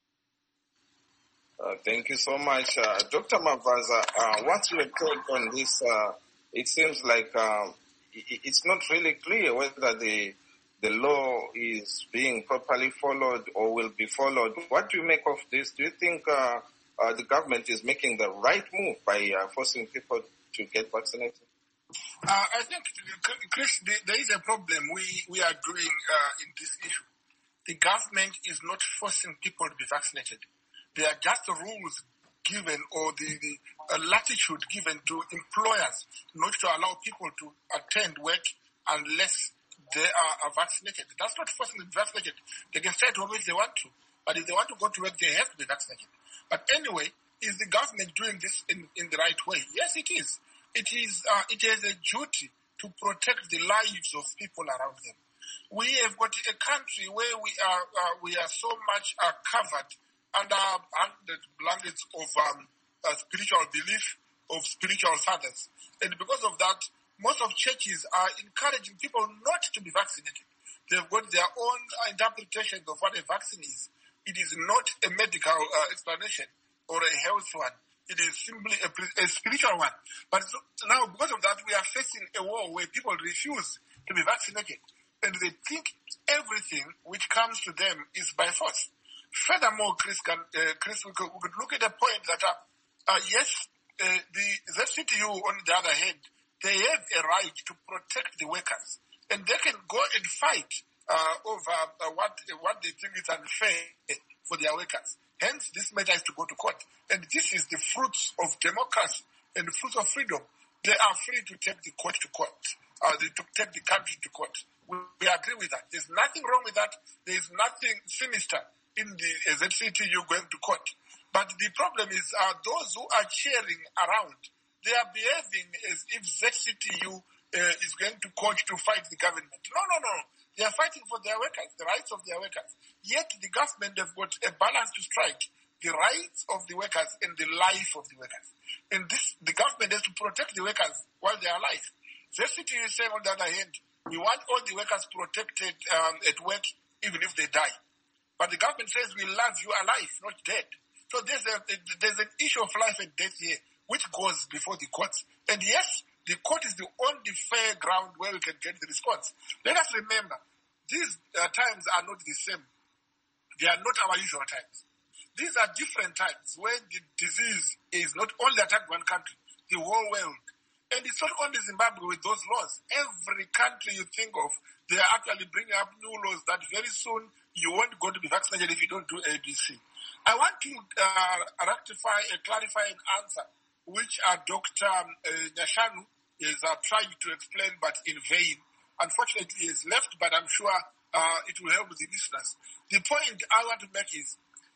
Uh, thank you so much. Uh, Doctor Mavaza, uh, what's your take on this? Uh, it seems like uh, it's not really clear whether the the law is being properly followed or will be followed. What do you make of this? Do you think uh, uh, the government is making the right move by uh, forcing people to get vaccinated? Uh, I think, Chris, there is a problem we, we are doing uh, in this issue. The government is not forcing people to be vaccinated. They are just rules given or the, the uh, latitude given to employers not to allow people to attend work unless they are, are vaccinated. That's not forcing them to be vaccinated. They can stay at home if they want to. But if they want to go to work, they have to be vaccinated. But anyway, is the government doing this in, in the right way? Yes, it is. It is. Uh, it has a duty to protect the lives of people around them. We have got a country where we are uh, we are so much uh, covered under hundred blankets of um, uh, spiritual belief, of spiritual fathers. And because of that, most of churches are encouraging people not to be vaccinated. They've got their own interpretations of what a vaccine is. It is not a medical uh, explanation or a health one. It is simply a, a spiritual one. But so, now, because of that, we are facing a war where people refuse to be vaccinated. And they think everything which comes to them is by force. Furthermore, Chris, can, uh, Chris we, could, we could look at the point that, uh, uh, yes, uh, the Z C T U, on the other hand, they have a right to protect the workers. And they can go and fight uh, over uh, what, what they think is unfair for their workers. Hence, this matter is to go to court. And this is the fruits of democracy and the fruits of freedom. They are free to take the court to court, uh, to take the country to court. We, we agree with that. There's nothing wrong with that. There's nothing sinister in the uh, Z C T U going to court. But the problem is uh, those who are cheering around, they are behaving as if Z C T U uh, is going to court to fight the government. No, no, no. They are fighting for their workers, the rights of their workers. Yet the government have got a balance to strike, the rights of the workers and the life of the workers. And this, the government has to protect the workers while they are alive. Z C T U is saying, on the other hand, we want all the workers protected um, at work even if they die. But the government says we love you alive, not dead. So there's, a, there's an issue of life and death here, which goes before the courts. And yes, the court is the only fair ground where we can get the response. Let us remember, these uh, times are not the same. They are not our usual times. These are different times when the disease is not only attacking one country, the whole world. And it's not only Zimbabwe with those laws. Every country you think of, they are actually bringing up new laws that very soon you won't go to be vaccinated if you don't do A B C. I want to uh, rectify and clarify an answer which uh, Doctor Um, uh, Nyashanu is uh, trying to explain, but in vain. Unfortunately, he is left, but I'm sure uh, it will help the listeners. The point I want to make is,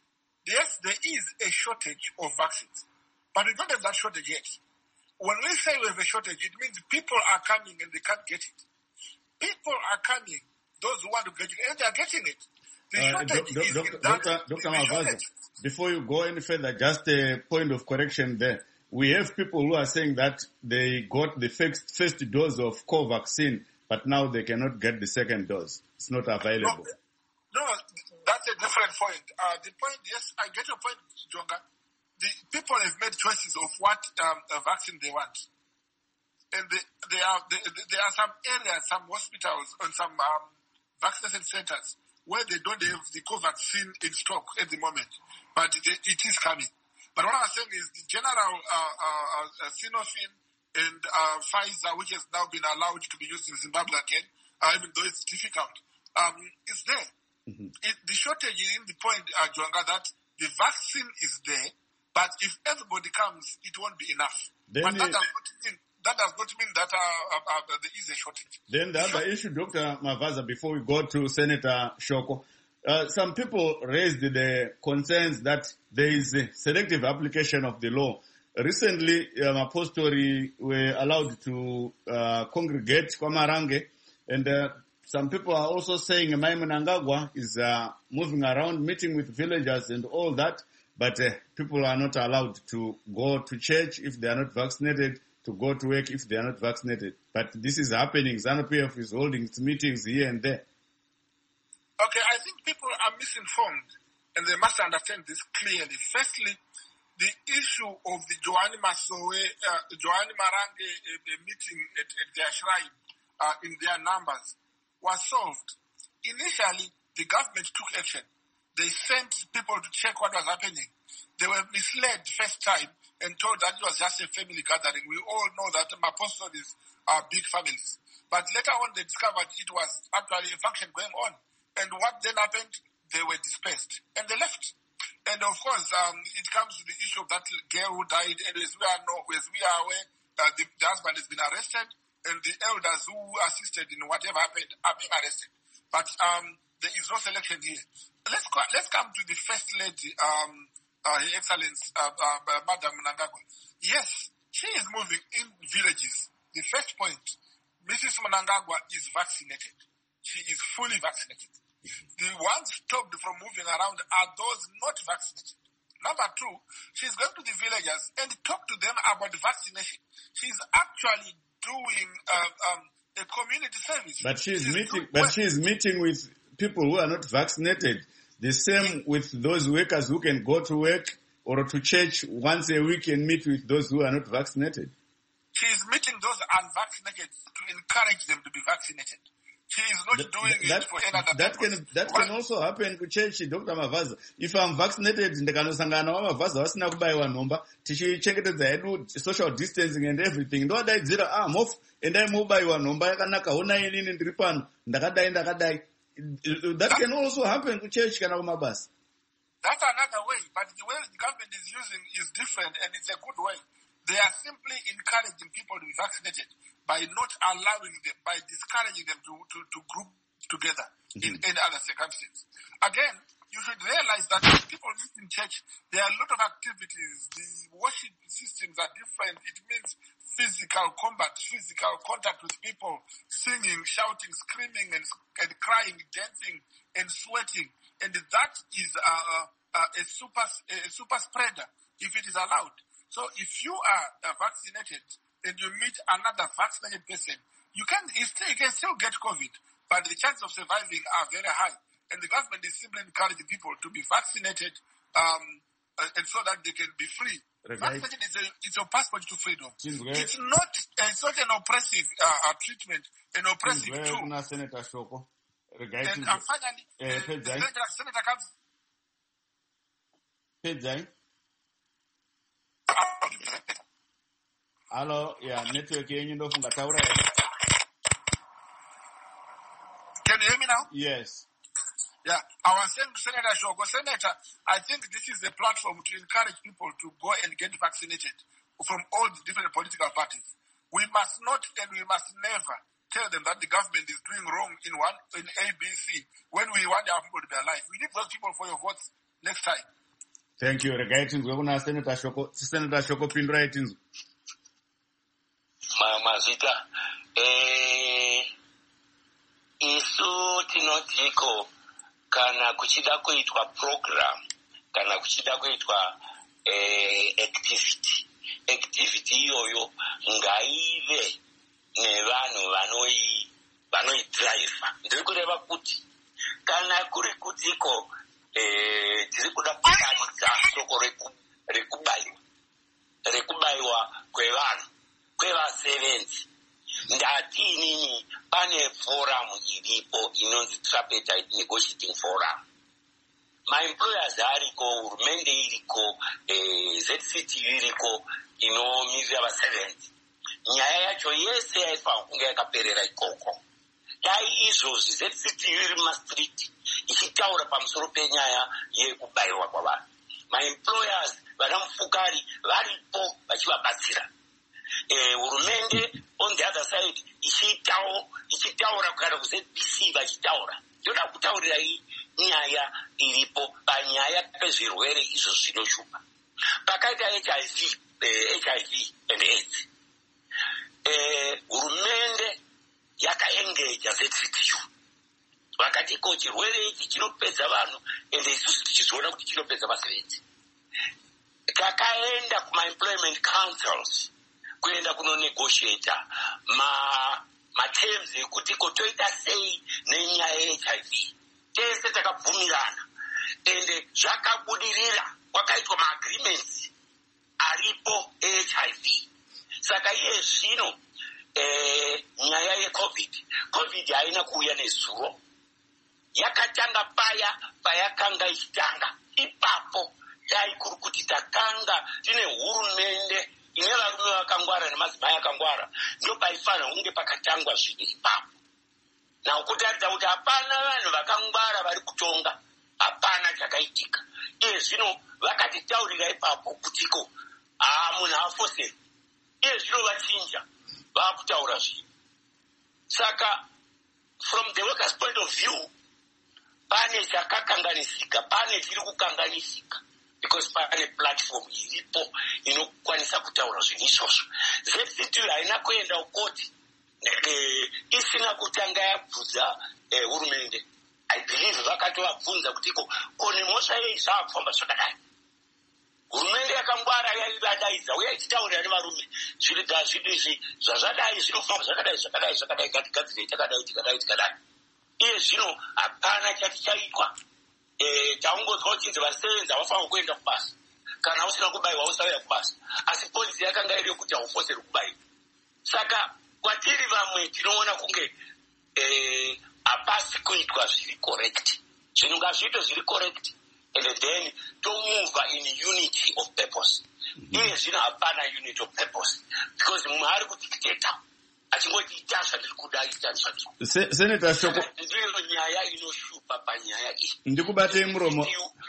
yes, there is a shortage of vaccines, but we don't have that shortage yet. When we say we have a shortage, it means people are coming and they can't get it. People are coming, those who want to get it, and they are getting it. The Uh, shortage doc- is doc- in that, Doctor Doctor the Mavaza, shortage. before you go any further, just a point of correction there. We have people who are saying that they got the first, first dose of Covaxin, but now they cannot get the second dose. It's not available. No, no, that's a different point. Uh, the point, yes, I get your point, Jonga. The people have made choices of what um, uh, vaccine they want. And they, they are, they, there are some areas, some hospitals, and some um, vaccination centers where they don't have the Covaxin in stock at the moment. But it, it is coming. But what I'm saying is the general uh, uh, uh, Sinopharm and uh, Pfizer, which has now been allowed to be used in Zimbabwe again, uh, even though it's difficult, um, is there. Mm-hmm. It, the shortage is in the point, uh, Jonga, that the vaccine is there, but if everybody comes, it won't be enough. Then but that, uh, does not mean, that does not mean that uh, uh, uh, there is a shortage. Then the other issue, Doctor Mavaza, before we go to Senator Shoko, uh, some people raised the concerns that there is a selective application of the law. Recently, um, apostoli were allowed to uh, congregate Kwamarange, and uh, Some people are also saying Mai Mnangagwa is uh, moving around, meeting with villagers and all that, but uh, people are not allowed to go to church if they are not vaccinated, to go to work if they are not vaccinated. But this is happening. ZANU-P F is holding its meetings here and there. Okay, I think people are misinformed, and they must understand this clearly. Firstly, the issue of the Joanne Masowe, uh, Joanne Marange uh, meeting at, at their shrine uh, in their numbers was solved. Initially, the government took action. They sent people to check what was happening. They were misled first time and told that it was just a family gathering. We all know that Mapostolis are big families. But later on, they discovered it was actually a function going on. And what then happened? They were dispersed. And they left. And of course, um, it comes to the issue of that girl who died. And as we are, know, as we are aware, uh, the, the husband has been arrested. And the elders who assisted in whatever happened are being arrested. But um, there is no selection here. Let's go, let's come to the First Lady, um, uh, Her Excellence, uh, uh, Madam Mnangagwa. Yes, she is moving in villages. The first point, Missus Mnangagwa is vaccinated. She is fully vaccinated. The ones stopped from moving around are those not vaccinated. Number two, she's going to the villagers and talk to them about vaccination. She's actually doing uh, um, a community service. But she's meeting. But she's meeting with people who are not vaccinated. The same with those workers who can go to work or to church once a week and meet with those who are not vaccinated. She is meeting those unvaccinated to encourage them to be vaccinated. She is not that, doing that, it for another That purpose. can that what? can also happen to church, Doctor Mavaza. If I'm vaccinated, ndikanosangana wamavaza vasina kubaiwa nhomba, tichichengetedza hedu social distancing and everything. Ndodaidzira ah mof endai mubaiwa nhomba yakanaka hona inini ndiri pano ndakadai ndakadai. That can also happen to church kana kumabasa. That's another way, but the way the government is using is different, and it's a good way. They are simply encouraging people to be vaccinated by not allowing them, by discouraging them to, to, to group together mm-hmm. in any other circumstance. Again, you should realize that when people meet in church, there are a lot of activities. The worship systems are different. It means physical combat, physical contact with people, singing, shouting, screaming, and, and crying, dancing, and sweating. And that is a, a, a, super, a super spreader if it is allowed. So if you are uh, vaccinated and you meet another vaccinated person, you can, you, still, you can still get COVID, but the chances of surviving are very high. And the government is simply encouraging people to be vaccinated um, uh, and so that they can be free. Right. Vaccination is a, it's a passport to freedom. It's not, uh, it's not an oppressive uh, uh, treatment, an oppressive tool. And uh, finally, uh, the Senator, Senator comes... Pedzai. Hello, yeah, network yenyu ndofunga taura. Can you hear me now? Yes. Yeah, I was saying to Senator Shogo, Senator, I think this is a platform to encourage people to go and get vaccinated from all the different political parties. We must not and we must never tell them that the government is doing wrong in one in A, B, C when we want our people to be alive. We need those people for your votes next time. Thank you. Regaitinzwe kuna Senator Shoko, Senator Shoko pindura itinzwe. Mazita, eh, isu tinotiko kana kuchida kuitwa program, kana kuchida kuitwa eh, activity. Activity iyoyo ngaive nevanhu vanoi vanoi drive. Ndiri kureva kuti kana kuri kutiko eh tiri kuda kutaridza soko rekubaiwa rekubaiwa kwevanhu kwevasevenzi. Ndati inini pane forum iripo inonzi tripartite negotiating forum. Maemployers ariko, hurumende iriko, eh, Z C T iriko inomirira vasevenzi. Nyaya yacho yese yaifanira kunge yakaperera ikoko. Dai izvozvi Z C T iri mumastreet ichitaura pamusoro penyaya yekubayiwa kwavanhu. Maemployers vana mufukari varipo vachivabatsira. Eh, hurumende on the other side ichitawo ichitaura kana ku Z B C vachitaura. Ndoda kutaurira iyi nyaya iripo panyaya pezvirwere izvo zvinoshupa. Pakaita H I V, eh, H I V and AIDS. Eh, hurumende yakaengeja Z C T U vakati ko chirwere ichi chinopedza vanhu ende isusu tichizoona kuti chinopedza vasevenzi. Takaenda kuma-employment councils kuenda kunonegotiate ma materms ekuti ko toita sei nenyaya ye-H I V. Tese takabvumirana ende zvakabudirira kwakaitwa ma-agreements aripo e-H I V. Saka iye zvino eh, nyaya ye-COVID COVID haina kuuya nezuro, yakatanga paya payakanga ichitanga. Ipapo dai kuri kuti takanga tine hurumende ine varume vakangwara nemadzimai akangwara, ndo paifanira kunge pakatangwa zvinhu ipapo. Na kutaridza kuti hapana vanhu vakangwara vari kutonga, hapana chakaitika. Iye zvino vakatitaurira ipapo kutiko haa munhu afoseri. Iye zvino vachinja vakutaura zvinhu. Saka from the workers' point of view pane chakakanganisika, pane chiri kukanganisika, because pane platform iripo inokwanisa kutaura zvinhu izvozvo. Z C T U haina kuenda ukoti eh, isina kutanga yabvunza eh, hurumende. I believe vakatovabvunza kutiko kone mhosva yei zvakufamba zvakadai. Hurumende yakangwara yaivadaidza uye ichitaurira nevarume zviriga zvinhu izvi zvazvadai zvinofamba zvakadai zvakadai zvakadai ngatigadzirei takadai tikadai tikadai. Iye zvino hapana chati chaitwa. Eh, taungodzwa uchinzi vasevenzi havafanira kuenda kubasa, kana usina kubayiwa usauya kubasa, asi polisi yakanga iri yokuti haufoseri kubayiwa. Saka kwatiri vamwe tinoona kunge eh, hapasi kuitwa zviri correct. Zvinhu ngazviitwe zviri correct and then to move in unity of purpose. Iye zvino hapana unity of purpose because mumwe ari kudictator achingoti itasha ndiri kuda itasha. Senator Shoko, ndiyo nyaya inoshupa panyaya iyi. Ndikubate muromo.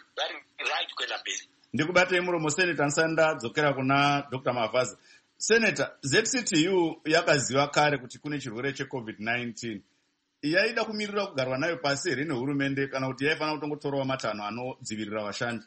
Right kwenda mberi. Ndikubate muromo Senator Nsanda dzokera kuna Doctor Mavaza. Senator, Z C T U yakaziva kare kuti kune chirwere che-COVID nineteen. Yaida kumirira kugarwa nayo pasi here nehurumende kana kuti yaifanira kutongotorawo matanho anodzivirira vashandi?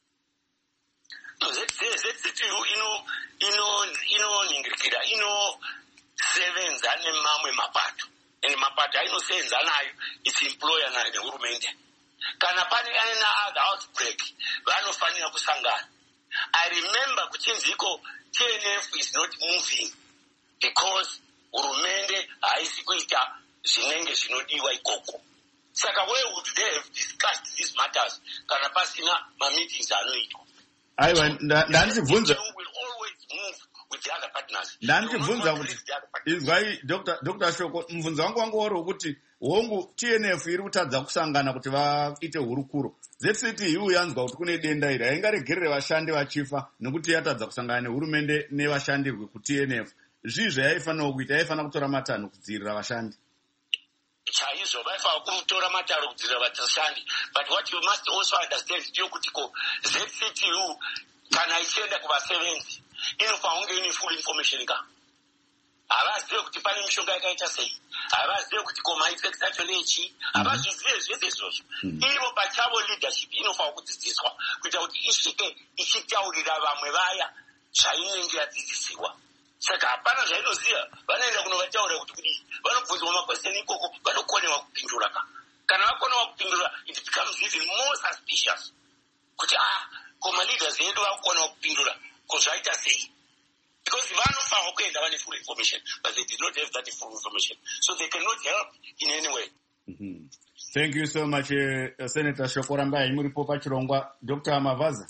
Z C T U ino ino inoningirikira ino sevenza nemamwe mapato, ende mapato ainosevenza nayo its employer nehurumende. Kana pane ana other outbreak vanofanira kusangana. I remember kuchinzi iko T N F is not moving because hurumende haisi kuita zvinenge zvinodiwa ikoko. Saka where would they have discussed these matters kana pasina ma-meetings anoitwa? Aiwa, ndandichibvunza. We will always move with the other partners. Ndandichibvunza kuti izwai Doctor Shoko, mubvunzo wangu wangu wari wekuti hongu T N F iri kutadza kusangana kuti vaite hurukuro. Z C T U yanzwa kuti kune denda iri haingaregerere vashandi vachifa nekuti yatadza kusangana nehurumende nevashandirwe ku-T N F. Zvizvo yaifanira kuita, yaifanira kutora matanho kudzivirira vashandi. Chaizvo vaifanira kutora matanho kudzivirira vashandi. But what you must also understand ndiyo kuti ko Z C T U kana ichienda kuvasevenzi inofanira kunge ine full information ka. Havazive kuti pane mishonga yakaita sei, havazive kuti koma effect acho ndechi, havazvizive zvese izvozvo. Ivo pachavo leadership inofanira kudzidziswa kuita kuti isvike ichitaurira vamwe vaya zvainenge yadzidzisiwa. Saka hapana zvainoziva, vanoenda kunovataurira kuti kudii, vanobvunzwa makwestion ikoko, vanokonewa kupindura ka. Kana vakonewa kupindura, it becomes even more suspicious. Kuti ah, koma leaders vedu vakonewa kupindura, ko zvaita sei? Because vanofanira kuenda vane full information, but they did not have that full information, so they cannot help in any way. Mm-hmm. Thank you so much, uh, Senator Shoko Rambai. Muripo pachirongwa. Doctor Mavaza.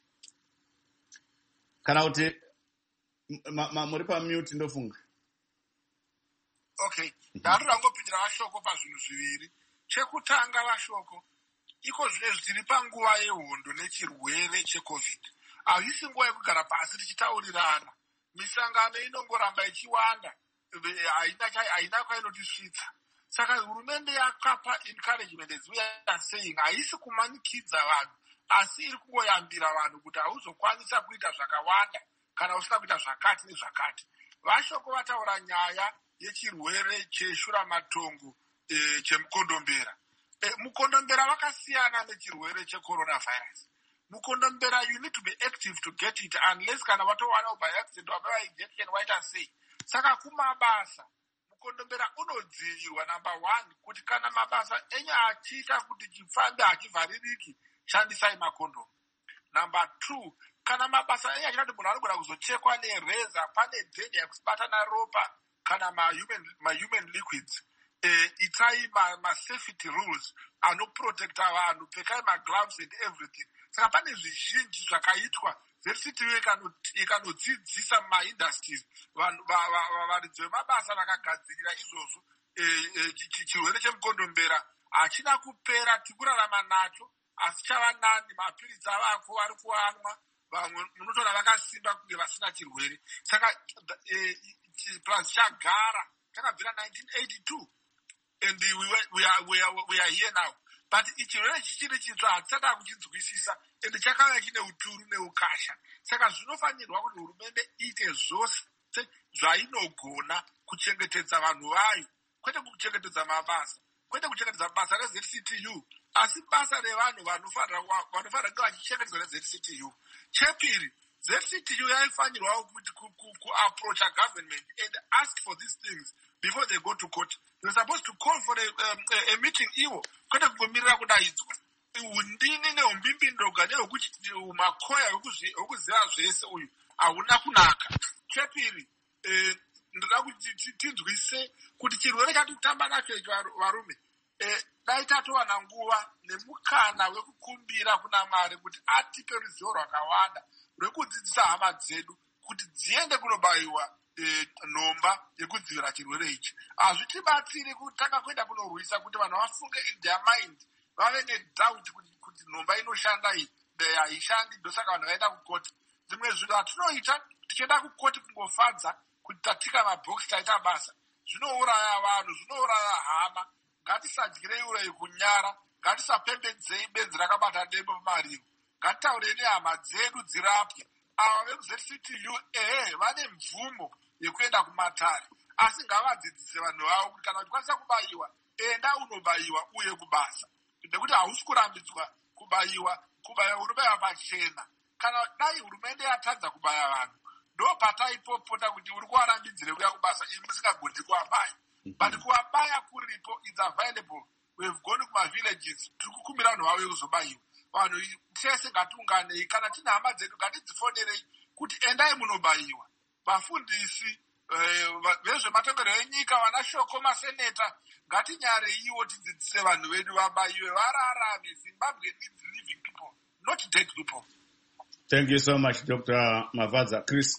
Kana kuti muri pamute ndofunga. Okay. Ndarura ngopindira vashoko pazvinhu zviviri. Chekutanga vashoko, iko zvine zviri panguva yehondo nechirwere cheCovid. Hazvisi nguva yekugara pasi tichitaurirana. Misangano inongoramba ichiwanda, haina kwainotisvitsa. Saka hurumende yakapa encouragement as we are saying, haisi kumanikidza vanhu, asi iri kungoyambira vanhu kuti hauzokwanisa kuita zvakawanda kana usina kuita zvakati nezvakati. Vashoko vataura nyaya yechirwere cheshuramatongo e, chemukondombera. E, mukondombera vakasiyana nechirwere checoronavirus. Mukondombera, you need to be active to get it, unless kana watowana by accident wabaya injection waita sei. Saka kumabasa mukondombera unodzivirwa number one kuti kana mabasa enyu achiita kuti chifambe achivhaririki shandisai makondomu. Number two, kana mabasa enyu achita kuti munhu anogona kuzochekwa nereza pane dhenge yekusibata naropa kana mahuman mahuman liquids, eh, itai ma, ma safety rules anoprotecta vanhu, pfekai magloves and everything. Saka pane zvizhinji zvakaitwa. Z C T U ikanodzidzisa mumaindustries varidzi vemabasa vakagadzirira izvozvo. Chirwere chemukondombera hachina kupera, tikurarama nacho, asi chava nani. Mapiritsi avako vari kuanwa, vamwe munotoona vakasimba kunge vasina chirwere. Saka plus chagara chakabvira nineteen eighty-two and we, we, are, we, are, we are here now. But ichirwere chichiri chitsva hatisada kuchinzwisisa ende chakanga chine uturu neukasha. Saka zvinofanirwa kuti hurumende iite zvose zvainogona kuchengetedza vanhu vayo, kwete kuchengetedza mabasa, kwete kuchengetedza basa re Z C T U, asi basa revanhu vanofanira kunge vachichengetedzwa ne Z C T U. Chepiri, Z C T U yaifanirwa kuti ku-approach a government and ask for these things before they go to court. They're supposed to call for a, um, a, a meeting iwo, kwete kungomirira kudaidzwa. Undini neumbimbindoga nehwekuti makoya hwekuziva zvese uyu hauna kunaka. Chepiri, eh, ndoda kuti tinzwise kuti chirwere chati kutamba nacho icho varume, eh, dai tatowana nguva nemukana wekukumbira kuna Mwari kuti atipe ruzivo rwakawanda rwekudzidzisa hama dzedu kuti dziende kunobayiwa E, nomba yekudzivirira chirwere ichi. Hazvitibatsiri kutanga kuenda kunorwisa kuti vanhu vafunge in their mind, vave nedoubt kuti, kuti nomba inoshanda iyi haishandi, ndosaka vanhu vaenda kukoti. Dzimwe zvinhu hatinoita tichienda kukoti kungofadza kuti tatika mabhokisi taita basa. Zvinouraya vanhu, zvinouraya hama. Ngatisadyirei urei kunyara, ngatisapembedzei benzi rakabata dembo pamariro. Ngatitaurei nehama dzedu dzirapwe. Ava veku-Z C T U ehe vane mvumo yekuenda kumatare, asi ngavadzidzise vanhu vavo kuti kana uchikwanisa kubayiwa, enda unobayiwa uye kubasa. Nekuti hausi kurambidzwa kubayiwa, kubayiwa unobayiwa pachena. Kana dai hurumende yatadza kubaya vanhu, ndo pataipopota kuti uri kuvarambidzire kuya kubasa imi musingagoni kuwabaya. But kuwabaya kuripo, it's available. We've gone kuma-villages, tiri kukumbira vanhu vavo yekuzobayiwa. Vanhu tese ngatiunganei, kana tine hama dzedu ngatidzifonerei kuti endai munobayiwa. Vafundisi vezvematongerwo enyika, vana shoko, maseneta, ngatinyareiwo tidzidzise vanhu vedu vabayiwe, vararame. Zimbabwe needs living people, not dead people. Thank you so much, Doctor Mavadza. Chris?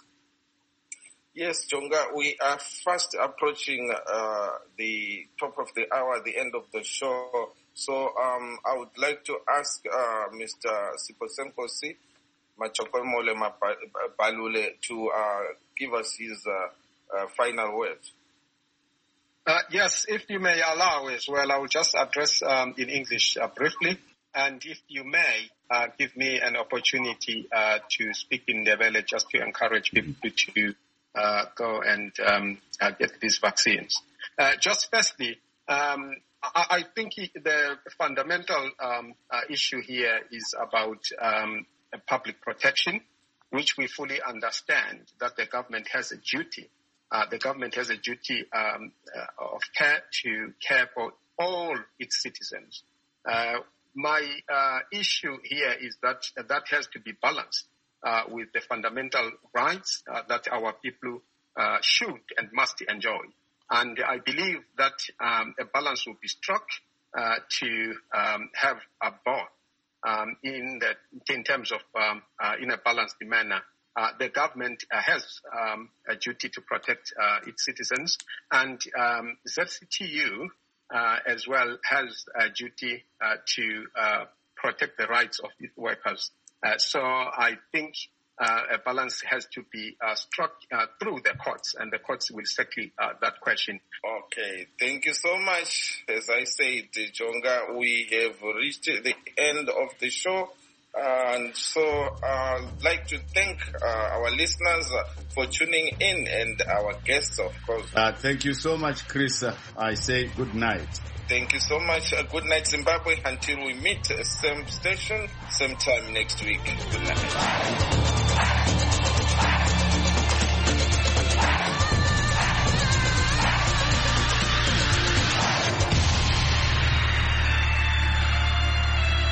Yes, Jonga, we are fast approaching uh, the top of the hour, the end of the show. So um, I would like to ask uh, Mister Siposenkosi Machokomole Balule to uh, give us his uh, uh, final words. Uh, yes, if you may allow as well, I will just address um, in English uh, briefly. And if you may, uh, give me an opportunity uh, to speak in Ndebele just to encourage people to uh, go and um, uh, get these vaccines. Uh, just firstly, um, I, I think the fundamental um, uh, issue here is about um, public protection, which we fully understand that the government has a duty. Uh, the government has a duty um, uh, of care to care for all its citizens. Uh, my uh, issue here is that uh, that has to be balanced uh, with the fundamental rights uh, that our people uh, should and must enjoy. And I believe that um, a balance will be struck uh, to um, have a both um, in the, in terms of um, uh, in a balanced manner. Uh, the government uh, has um, a duty to protect uh, its citizens, and um, Z C T U uh, as well has a duty uh, to uh, protect the rights of its workers. Uh, so I think uh, a balance has to be uh, struck uh, through the courts, and the courts will settle uh, that question. Okay, thank you so much. As I said, Jonga, we have reached the end of the show. And so I'd uh, like to thank uh, our listeners uh, for tuning in, and our guests, of course. Uh, thank you so much, Chris. Uh, I say good night. Thank you so much. Uh, good night, Zimbabwe, until we meet, uh, same station, same time next week. Good night.